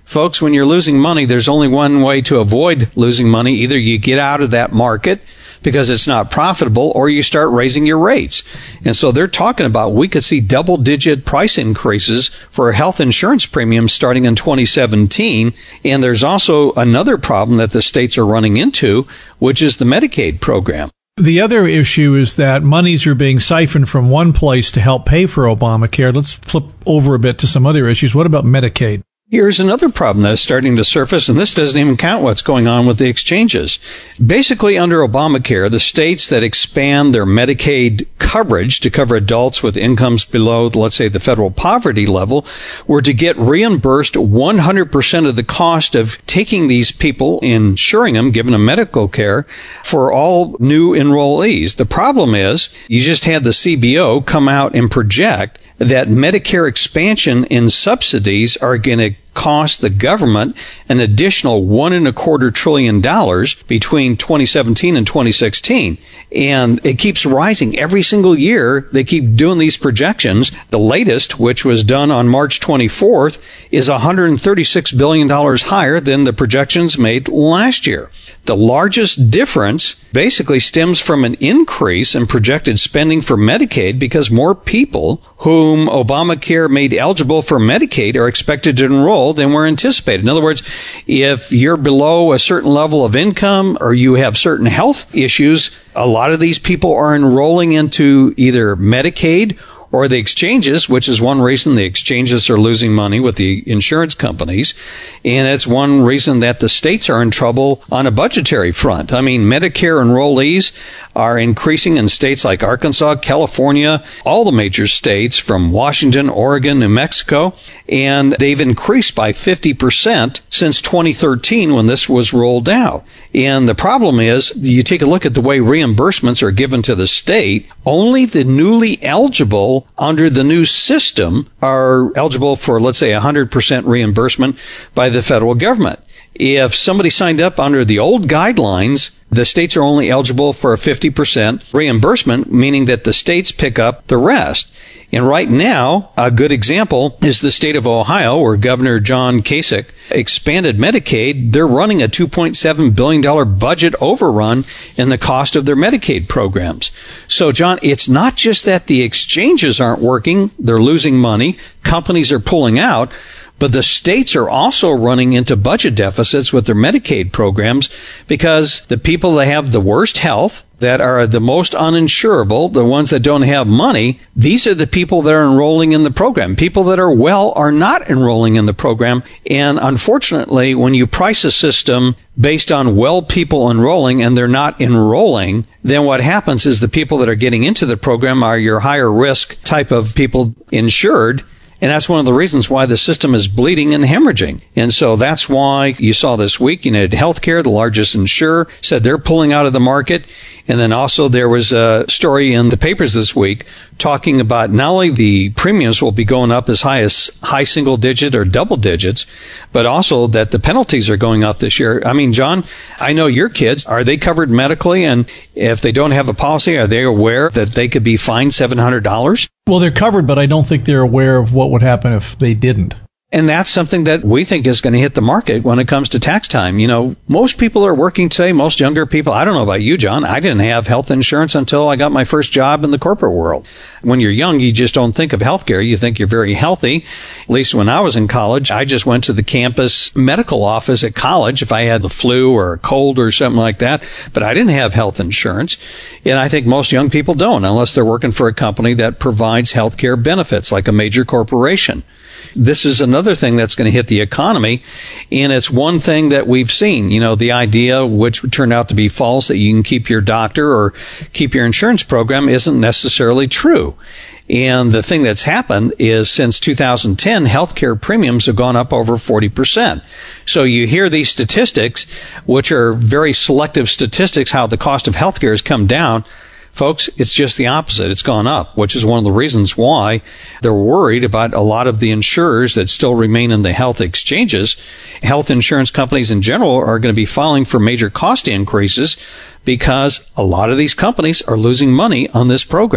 Folks, when you're losing money, there's only one way to avoid losing money. Either you get out of that market because it's not profitable, or you start raising your rates. And so they're talking about we could see double-digit price increases for health insurance premiums starting in twenty seventeen. And there's also another problem that the states are running into, which is the Medicaid program. The other issue is that monies are being siphoned from one place to help pay for Obamacare. Let's flip over a bit to some other issues. What about Medicaid? Here's another problem that's starting to surface, and this doesn't even count what's going on with the exchanges. Basically, under Obamacare, the states that expand their Medicaid coverage to cover adults with incomes below, let's say, the federal poverty level, were to get reimbursed one hundred percent of the cost of taking these people, insuring them, giving them medical care for all new enrollees. The problem is, you just had the C B O come out and project that Medicare expansion in subsidies are going to cost the government an additional one and a quarter trillion dollars between twenty seventeen and twenty sixteen. And it keeps rising every single year. They keep doing these projections. The latest, which was done on March twenty-fourth, is one hundred thirty-six billion dollars higher than the projections made last year. The largest difference basically stems from an increase in projected spending for Medicaid because more people whom Obamacare made eligible for Medicaid are expected to enroll than were anticipated. In other words, if you're below a certain level of income or you have certain health issues, a lot of these people are enrolling into either Medicaid or the exchanges, which is one reason the exchanges are losing money with the insurance companies. And it's one reason that the states are in trouble on a budgetary front. I mean, Medicare enrollees are increasing in states like Arkansas, California, all the major states from Washington, Oregon, New Mexico, and they've increased by fifty percent since twenty thirteen when this was rolled out. And the problem is, you take a look at the way reimbursements are given to the state, only the newly eligible under the new system are eligible for, let's say, one hundred percent reimbursement by the federal government. If somebody signed up under the old guidelines, the states are only eligible for a fifty percent reimbursement, meaning that the states pick up the rest. And right now, a good example is the state of Ohio, where Governor John Kasich expanded Medicaid. They're running a two point seven billion dollars budget overrun in the cost of their Medicaid programs. So, John, it's not just that the exchanges aren't working, they're losing money, companies are pulling out, but the states are also running into budget deficits with their Medicaid programs because the people that have the worst health, that are the most uninsurable, the ones that don't have money, these are the people that are enrolling in the program. People that are well are not enrolling in the program. And unfortunately, when you price a system based on well people enrolling and they're not enrolling, then what happens is the people that are getting into the program are your higher risk type of people insured. And that's one of the reasons why the system is bleeding and hemorrhaging. And so that's why you saw this week, United Healthcare, the largest insurer, said they're pulling out of the market. And then also there was a story in the papers this week talking about not only the premiums will be going up as high as high single digit or double digits, but also that the penalties are going up this year. I mean, John, I know your kids, are they covered medically? And if they don't have a policy, are they aware that they could be fined seven hundred dollars? Well, they're covered, but I don't think they're aware of what would happen if they didn't. And that's something that we think is going to hit the market when it comes to tax time. You know, most people are working today, most younger people. I don't know about you, John. I didn't have health insurance until I got my first job in the corporate world. When you're young, you just don't think of healthcare. You think you're very healthy. At least when I was in college, I just went to the campus medical office at college if I had the flu or a cold or something like that. But I didn't have health insurance. And I think most young people don't unless they're working for a company that provides healthcare benefits like a major corporation. This is another thing that's going to hit the economy, and it's one thing that we've seen, you know, the idea, which turned out to be false, that you can keep your doctor or keep your insurance program isn't necessarily true. And the thing that's happened is since two thousand ten, healthcare premiums have gone up over forty percent. So you hear these statistics, which are very selective statistics, how the cost of healthcare has come down. Folks, it's just the opposite. It's gone up, which is one of the reasons why they're worried about a lot of the insurers that still remain in the health exchanges. Health insurance companies in general are going to be filing for major cost increases because a lot of these companies are losing money on this program.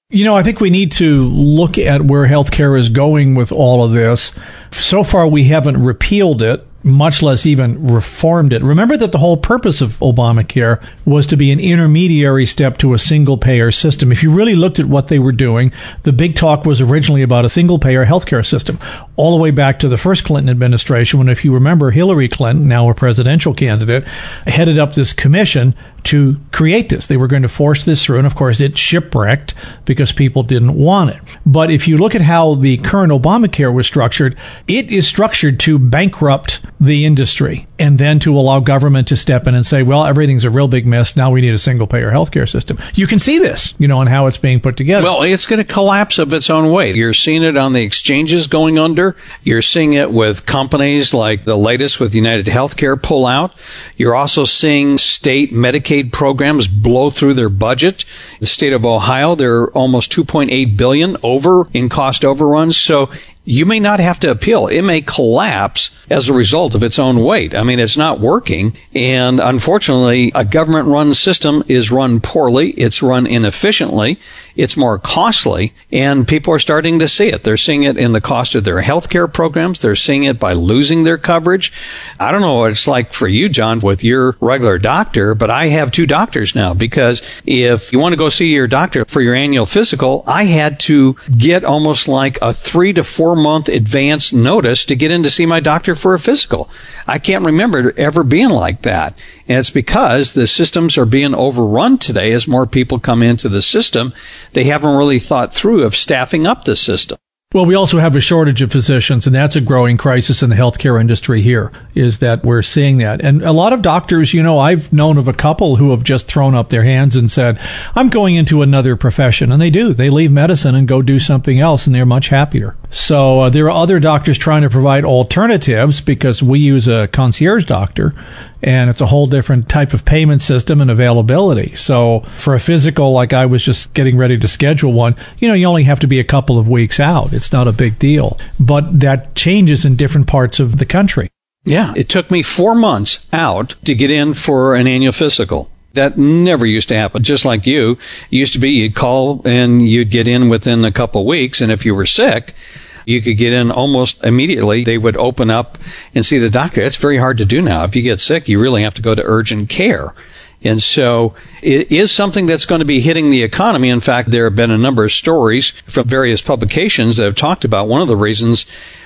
You know, I think we need to look at where healthcare is going with all of this. So far, we haven't repealed it, much less even reformed it. Remember that the whole purpose of Obamacare was to be an intermediary step to a single-payer system. If you really looked at what they were doing, the big talk was originally about a single-payer healthcare system, all the way back to the first Clinton administration, when, if you remember, Hillary Clinton, now a presidential candidate, headed up this commission to create this. They were going to force this through, and of course it shipwrecked because people didn't want it. But if you look at how the current Obamacare was structured, it is structured to bankrupt the industry and then to allow government to step in and say, well, everything's a real big mess. Now we need a single-payer healthcare system. You can see this, you know, in how it's being put together. Well, it's going to collapse of its own weight. You're seeing it on the exchanges going under. You're seeing it with companies like the latest with United Healthcare pull out. You're also seeing state Medicaid programs blow through their budget. The state of Ohio, they're almost two point eight billion dollars over in cost overruns. So you may not have to appeal. It may collapse as a result of its own weight. I mean, it's not working. And unfortunately, a government-run system is run poorly. It's run inefficiently. It's more costly. And people are starting to see it. They're seeing it in the cost of their health care programs. They're seeing it by losing their coverage. I don't know what it's like for you, John, with your regular doctor, but I have two doctors now, because if you want to go see your doctor for your annual physical, I had to get almost like a three to four month advance notice to get in to see my doctor for a physical. I can't remember ever being like that. And it's because the systems are being overrun today as more people come into the system. They haven't really thought through of staffing up the system. Well, we also have a shortage of physicians, and that's a growing crisis in the healthcare industry here, is that we're seeing that. And a lot of doctors, you know, I've known of a couple who have just thrown up their hands and said, I'm going into another profession. And they do. They leave medicine and go do something else, and they're much happier. So uh, there are other doctors trying to provide alternatives, because we use a concierge doctor, and it's a whole different type of payment system and availability. So for a physical, like I was just getting ready to schedule one, you know, you only have to be a couple of weeks out. It's not a big deal. But that changes in different parts of the country. Yeah, it took me four months out to get in for an annual physical. That never used to happen. Just like you, it used to be you'd call and you'd get in within a couple of weeks, and if you were sick, you could get in almost immediately. They would open up and see the doctor. It's very hard to do now. If you get sick, you really have to go to urgent care. And so it is something that's going to be hitting the economy. In fact, there have been a number of stories from various publications that have talked about one of the reasons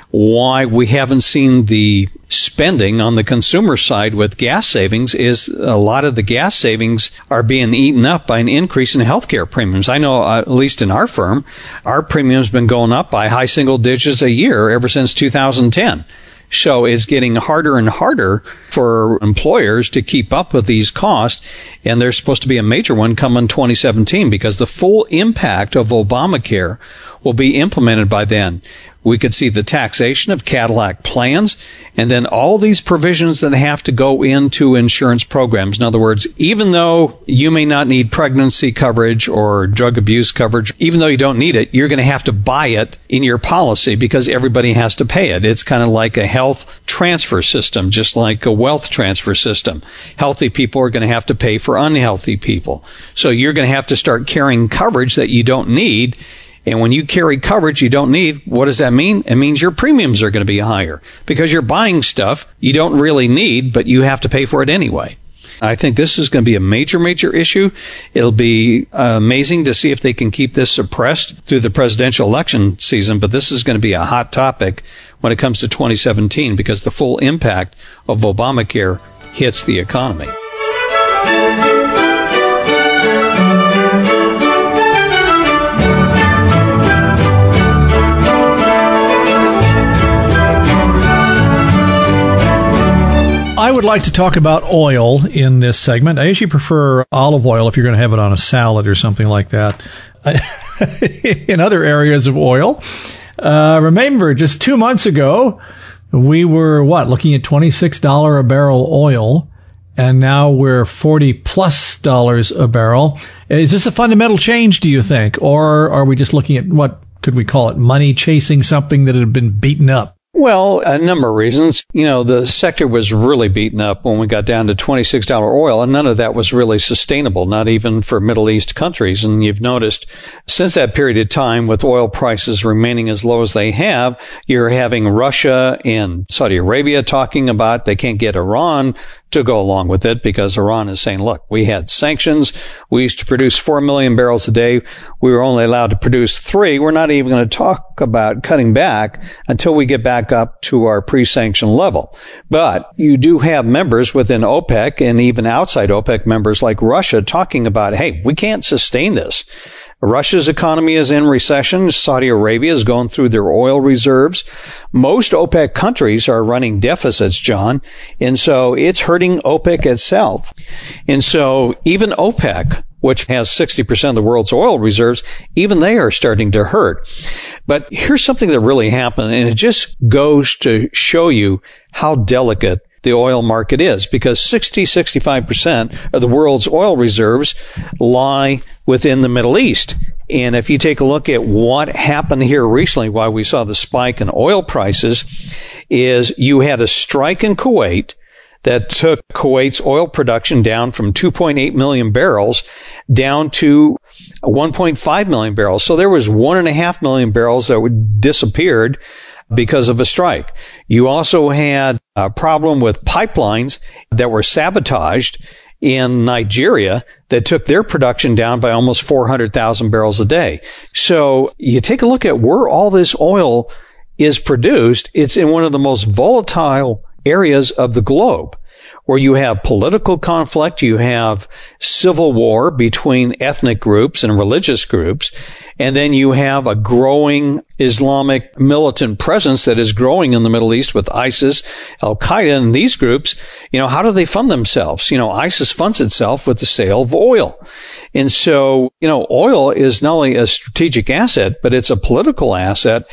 why we haven't seen the spending on the consumer side with gas savings is a lot of the gas savings are being eaten up by an increase in healthcare premiums. I know, uh, at least in our firm, our premium's been going up by high single digits a year ever since two thousand ten. So it's getting harder and harder for employers to keep up with these costs, and there's supposed to be a major one coming twenty seventeen, because the full impact of Obamacare will be implemented by then. We could see the taxation of Cadillac plans, and then all these provisions that have to go into insurance programs. In other words, even though you may not need pregnancy coverage or drug abuse coverage, even though you don't need it, you're going to have to buy it in your policy because everybody has to pay it. It's kind of like a health transfer system, just like a wealth transfer system. Healthy people are going to have to pay for unhealthy people. So you're going to have to start carrying coverage that you don't need. And when you carry coverage you don't need, what does that mean? It means your premiums are going to be higher because you're buying stuff you don't really need, but you have to pay for it anyway. I think this is going to be a major, major issue. It'll be uh, amazing to see if they can keep this suppressed through the presidential election season, but this is going to be a hot topic when it comes to twenty seventeen because the full impact of Obamacare hits the economy. I would like to talk about oil in this segment. I usually prefer olive oil if you're going to have it on a salad or something like that. In other areas of oil, uh, remember just two months ago, we were, what, looking at twenty-six dollars a barrel oil, and now we're forty plus dollars a barrel. Is this a fundamental change, do you think? Or are we just looking at, what could we call it, money chasing something that had been beaten up? Well, a number of reasons. You know, the sector was really beaten up when we got down to twenty-six dollars oil, and none of that was really sustainable, not even for Middle East countries. And you've noticed since that period of time, with oil prices remaining as low as they have, you're having Russia and Saudi Arabia talking about they can't get Iran to go along with it because Iran is saying, look, we had sanctions. We used to produce four million barrels a day. We were only allowed to produce three. We're not even going to talk about cutting back until we get back up to our pre-sanction level. But you do have members within OPEC and even outside OPEC members like Russia talking about, hey, we can't sustain this. Russia's economy is in recession. Saudi Arabia is going through their oil reserves. Most OPEC countries are running deficits, John. And so it's hurting OPEC itself. And so even OPEC, which has sixty percent of the world's oil reserves, even they are starting to hurt. But here's something that really happened, and it just goes to show you how delicate the oil market is, because sixty, sixty-five percent of the world's oil reserves lie within the Middle East. And if you take a look at what happened here recently, why we saw the spike in oil prices, is you had a strike in Kuwait that took Kuwait's oil production down from two point eight million barrels down to one point five million barrels. So there was one and a half million barrels that disappeared because of a strike. You also had a problem with pipelines that were sabotaged in Nigeria that took their production down by almost four hundred thousand barrels a day. So you take a look at where all this oil is produced. It's in one of the most volatile areas of the globe, where you have political conflict, you have civil war between ethnic groups and religious groups, and then you have a growing Islamic militant presence that is growing in the Middle East with ISIS, Al-Qaeda, and these groups. You know, how do they fund themselves? You know, ISIS funds itself with the sale of oil. And so, you know, oil is not only a strategic asset, but it's a political asset.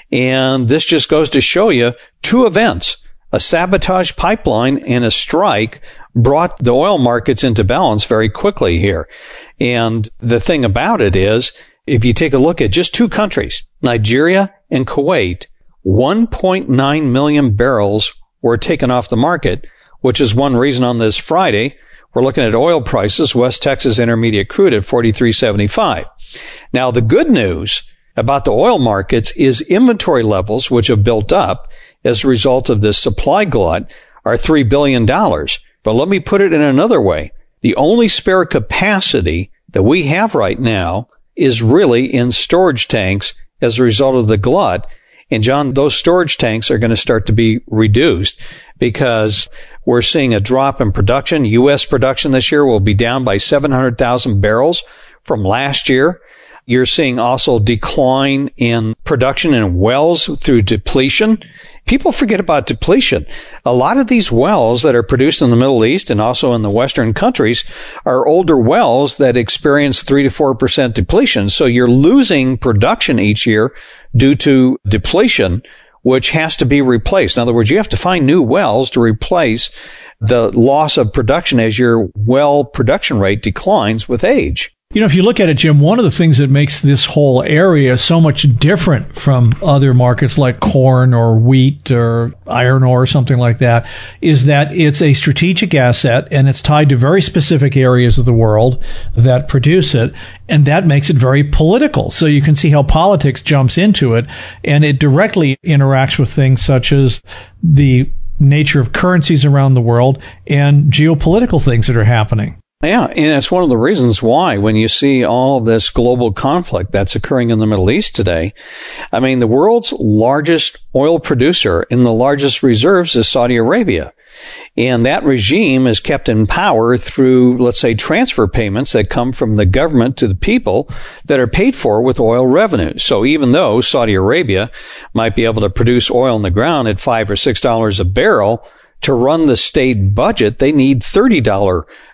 And this just goes to show you two events. A sabotage pipeline and a strike brought the oil markets into balance very quickly here. And the thing about it is, if you take a look at just two countries, Nigeria and Kuwait, one point nine million barrels were taken off the market, which is one reason on this Friday we're looking at oil prices, West Texas Intermediate crude at forty-three seventy-five. Now, the good news about the oil markets is inventory levels, which have built up as a result of this supply glut, are three billion dollars. But let me put it in another way. The only spare capacity that we have right now is really in storage tanks as a result of the glut. And John, those storage tanks are going to start to be reduced because we're seeing a drop in production. U S production this year will be down by seven hundred thousand barrels from last year. You're seeing also decline in production in wells through depletion. People forget about depletion. A lot of these wells that are produced in the Middle East and also in the Western countries are older wells that experience three to four percent depletion. So you're losing production each year due to depletion, which has to be replaced. In other words, you have to find new wells to replace the loss of production as your well production rate declines with age. You know, if you look at it, Jim, one of the things that makes this whole area so much different from other markets like corn or wheat or iron ore or something like that is that it's a strategic asset and it's tied to very specific areas of the world that produce it. And that makes it very political. So you can see how politics jumps into it, and it directly interacts with things such as the nature of currencies around the world and geopolitical things that are happening. Yeah, and it's one of the reasons why when you see all of this global conflict that's occurring in the Middle East today, I mean, the world's largest oil producer in the largest reserves is Saudi Arabia. And that regime is kept in power through, let's say, transfer payments that come from the government to the people that are paid for with oil revenue. So even though Saudi Arabia might be able to produce oil in the ground at five or six dollars a barrel, to run the state budget, they need thirty dollars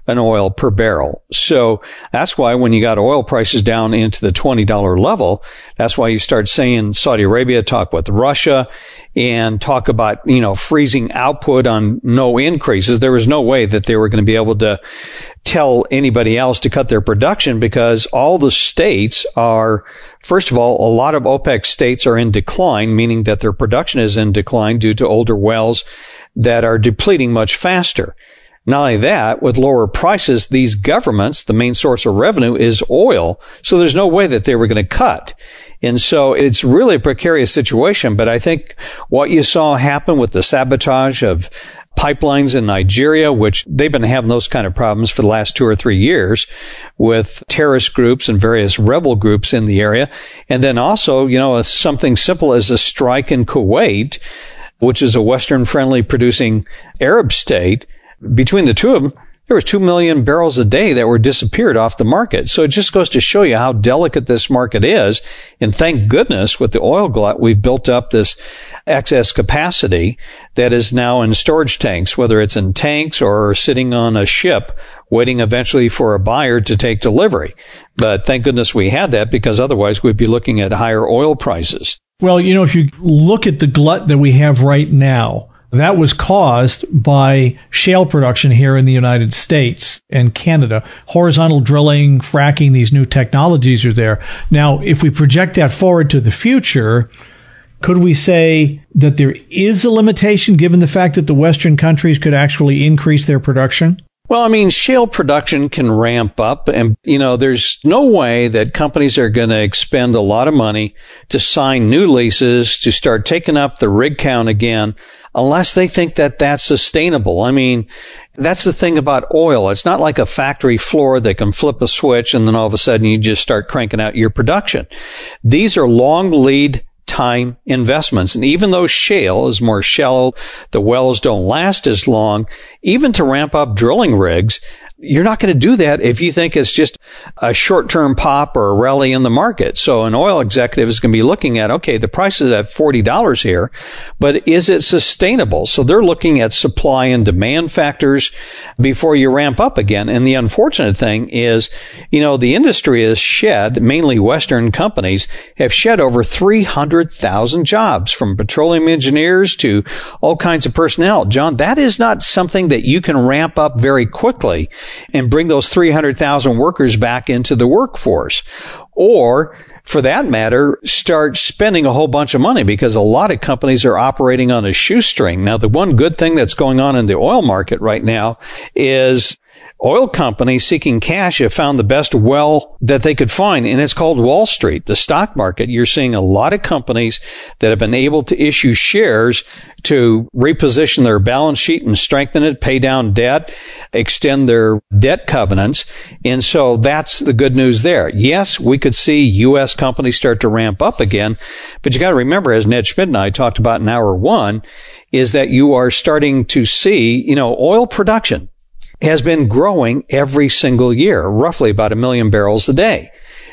an oil per barrel. So that's why when you got oil prices down into the twenty dollars level, that's why you start saying Saudi Arabia, talk with Russia, and talk about, you know, freezing output on no increases. There was no way that they were going to be able to tell anybody else to cut their production because all the states are, first of all, a lot of OPEC states are in decline, meaning that their production is in decline due to older wells that are depleting much faster. Not only that, with lower prices, these governments, the main source of revenue is oil. So there's no way that they were going to cut. And so it's really a precarious situation. But I think what you saw happen with the sabotage of pipelines in Nigeria, which they've been having those kind of problems for the last two or three years with terrorist groups and various rebel groups in the area. And then also, you know, something simple as a strike in Kuwait, which is a Western-friendly producing Arab state. Between the two of them, there was two million barrels a day that were disappeared off the market. So it just goes to show you how delicate this market is. And thank goodness with the oil glut, we've built up this excess capacity that is now in storage tanks, whether it's in tanks or sitting on a ship waiting eventually for a buyer to take delivery. But thank goodness we had that because otherwise we'd be looking at higher oil prices. Well, you know, if you look at the glut that we have right now, that was caused by shale production here in the United States and Canada. Horizontal drilling, fracking, these new technologies are there. Now, if we project that forward to the future, could we say that there is a limitation given the fact that the Western countries could actually increase their production? Well, I mean, shale production can ramp up and, you know, there's no way that companies are going to expend a lot of money to sign new leases, to start taking up the rig count again, unless they think that that's sustainable. I mean, that's the thing about oil. It's not like a factory floor that can flip a switch and then all of a sudden you just start cranking out your production. These are long lead time investments. And even though shale is more shallow, the wells don't last as long, even to ramp up drilling rigs, you're not going to do that if you think it's just a short-term pop or a rally in the market. So an oil executive is going to be looking at, okay, the price is at forty dollars here, but is it sustainable? So they're looking at supply and demand factors before you ramp up again. And the unfortunate thing is, you know, the industry has shed, mainly Western companies, have shed over three hundred thousand jobs, from petroleum engineers to all kinds of personnel. John, that is not something that you can ramp up very quickly and bring those three hundred thousand workers back into the workforce. Or, for that matter, start spending a whole bunch of money because a lot of companies are operating on a shoestring. Now, the one good thing that's going on in the oil market right now is oil companies seeking cash have found the best well that they could find, and it's called Wall Street, the stock market. You're seeing a lot of companies that have been able to issue shares to reposition their balance sheet and strengthen it, pay down debt, extend their debt covenants. And so that's the good news there. Yes, we could see U S companies start to ramp up again, but you got to remember, as Ned Schmidt and I talked about in hour one, is that you are starting to see, you know, oil production has been growing every single year, roughly about a million barrels a day.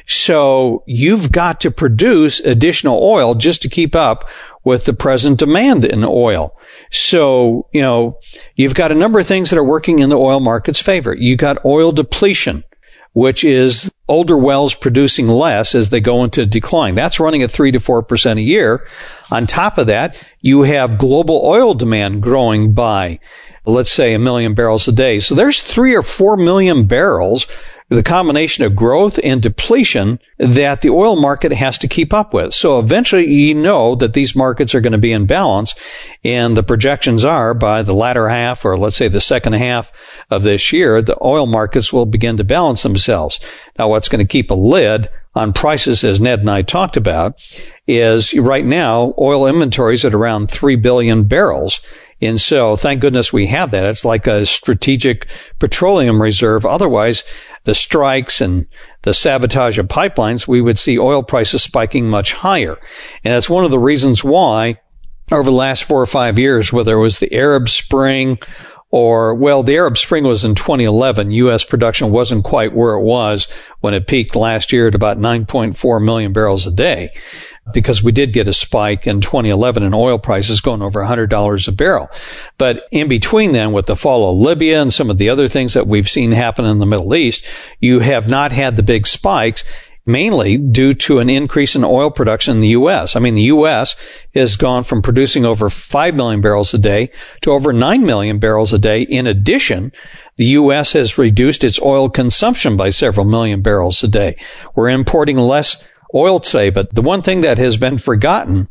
So you've got to produce additional oil just to keep up with the present demand in oil. So, you know, you've got a number of things that are working in the oil market's favor. You got oil depletion, which is older wells producing less as they go into decline. That's running at three to four percent a year. On top of that, you have global oil demand growing by, let's say, a million barrels a day. So there's three or four million barrels, the combination of growth and depletion, that the oil market has to keep up with. So eventually you know that these markets are going to be in balance, and the projections are by the latter half, or let's say the second half of this year, the oil markets will begin to balance themselves. Now, what's going to keep a lid on prices, as Ned and I talked about, is right now oil inventories at around three billion barrels. And so thank goodness we have that. It's like a strategic petroleum reserve. Otherwise, the strikes and the sabotage of pipelines, we would see oil prices spiking much higher. And that's one of the reasons why over the last four or five years, whether it was the Arab Spring or, well, the Arab Spring was in twenty eleven. U S production wasn't quite where it was when it peaked last year at about nine point four million barrels a day. because we did get a spike in twenty eleven in oil prices going over one hundred dollars a barrel. But in between then, with the fall of Libya and some of the other things that we've seen happen in the Middle East, you have not had the big spikes, mainly due to an increase in oil production in the U S. I mean, the U S has gone from producing over five million barrels a day to over nine million barrels a day. In addition, the U S has reduced its oil consumption by several million barrels a day. We're importing less oil today, but the one thing that has been forgotten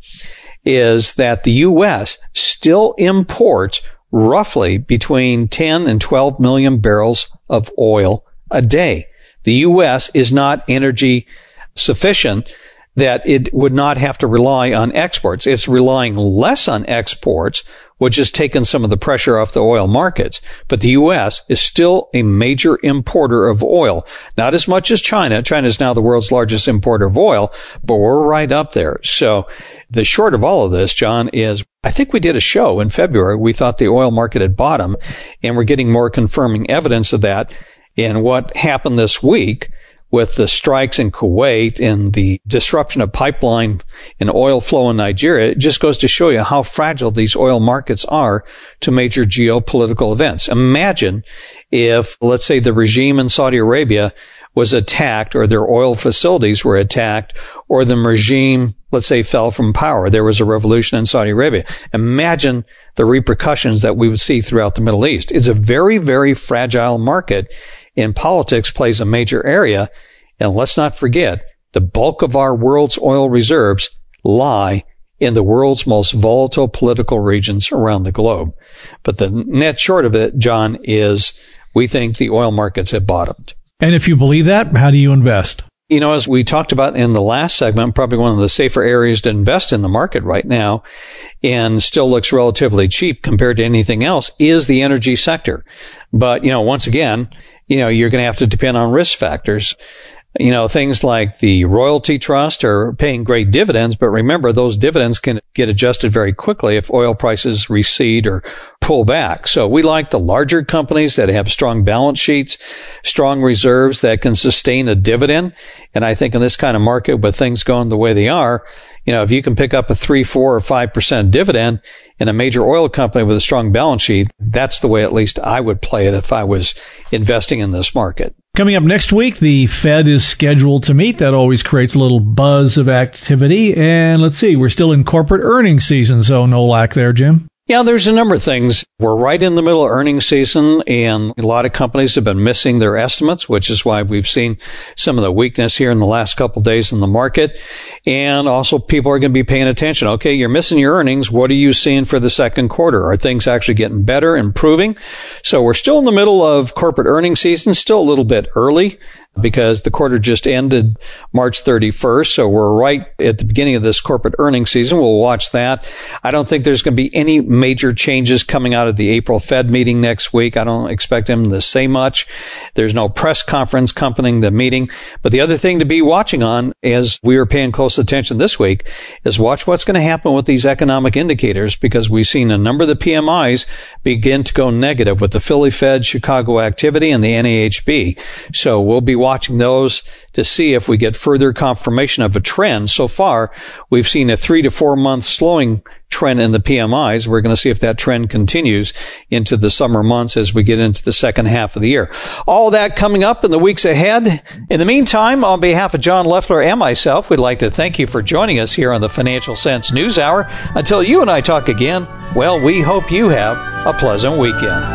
is that the U S still imports roughly between ten and twelve million barrels of oil a day. The U S is not energy sufficient that it would not have to rely on exports. It's relying less on exports, which has taken some of the pressure off the oil markets. But the U S is still a major importer of oil. Not as much as China. China is now the world's largest importer of oil, but we're right up there. So the short of all of this, John, is I think we did a show in February. We thought the oil market had bottomed, and we're getting more confirming evidence of that. And what happened this week with the strikes in Kuwait and the disruption of pipeline and oil flow in Nigeria, it just goes to show you how fragile these oil markets are to major geopolitical events. Imagine if, let's say, the regime in Saudi Arabia was attacked, or their oil facilities were attacked, or the regime, let's say, fell from power. There was a revolution in Saudi Arabia. Imagine the repercussions that we would see throughout the Middle East. It's a very, very fragile market. And politics plays a major area. And let's not forget, the bulk of our world's oil reserves lie in the world's most volatile political regions around the globe. But the net short of it, John, is we think the oil markets have bottomed. And if you believe that, how do you invest? You know, as we talked about in the last segment, probably one of the safer areas to invest in the market right now, and still looks relatively cheap compared to anything else, is the energy sector. But, you know, once again, you know, you're going to have to depend on risk factors. You know, things like the royalty trust are paying great dividends, but remember, those dividends can get adjusted very quickly if oil prices recede or pull back. So we like the larger companies that have strong balance sheets, strong reserves that can sustain a dividend. And I think in this kind of market, with things going the way they are, you know, if you can pick up a three, four, or five percent dividend in a major oil company with a strong balance sheet, that's the way at least I would play it if I was investing in this market. Coming up next week, the Fed is scheduled to meet. That always creates a little buzz of activity. And let's see, we're still in corporate earnings season, so no lack there, Jim. Yeah, there's a number of things. We're right in the middle of earnings season, and a lot of companies have been missing their estimates, which is why we've seen some of the weakness here in the last couple of days in the market. And also, people are going to be paying attention. Okay, you're missing your earnings. What are you seeing for the second quarter? Are things actually getting better, improving? So we're still in the middle of corporate earnings season, still a little bit early, because the quarter just ended March thirty-first. So we're right at the beginning of this corporate earnings season. We'll watch that. I don't think there's going to be any major changes coming out of the April Fed meeting next week. I don't expect them to say much. There's no press conference accompanying the meeting. But the other thing to be watching on, as we are paying close attention this week, is watch what's going to happen with these economic indicators, because we've seen a number of the P M Is begin to go negative with the Philly Fed, Chicago activity, and the N A H B. So we'll be watching those to see if we get further confirmation of a trend. So far, we've seen a three to four month slowing trend in the P M Is. We're going to see if that trend continues into the summer months as we get into the second half of the year. All that coming up in the weeks ahead. In the meantime, on behalf of John Loeffler and myself, we'd like to thank you for joining us here on the Financial Sense News Hour. Until you and I talk again, well, we hope you have a pleasant weekend.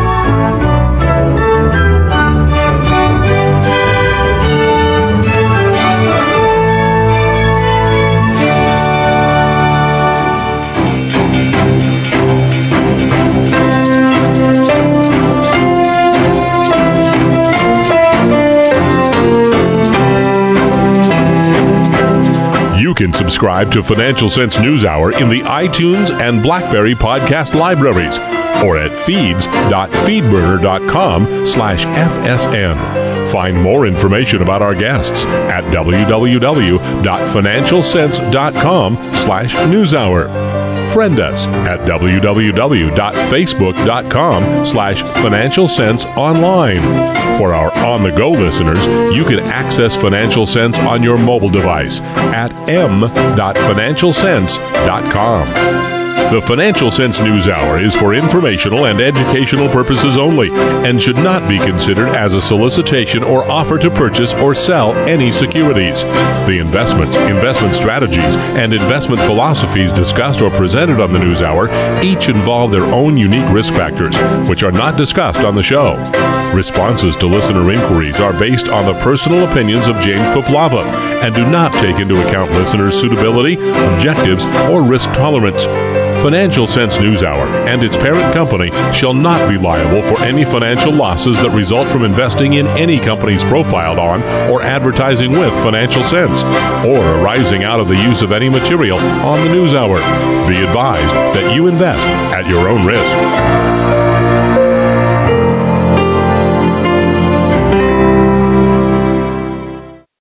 You can subscribe to Financial Sense News Hour in the iTunes and BlackBerry podcast libraries, or at feeds dot feedburner dot com slash F S N. Find more information about our guests at w w w dot financial sense dot com slash news hour. Friend us at www.facebook.com slash Financial Sense Online. For our on-the-go listeners, you can access Financial Sense on your mobile device at m dot financial sense dot com. The Financial Sense News Hour is for informational and educational purposes only and should not be considered as a solicitation or offer to purchase or sell any securities. The investments, investment strategies, and investment philosophies discussed or presented on the News Hour each involve their own unique risk factors, which are not discussed on the show. Responses to listener inquiries are based on the personal opinions of James Poplava and do not take into account listeners' suitability, objectives, or risk tolerance. Financial Sense News Hour and its parent company shall not be liable for any financial losses that result from investing in any companies profiled on or advertising with Financial Sense, or arising out of the use of any material on the News Hour. Be advised that you invest at your own risk.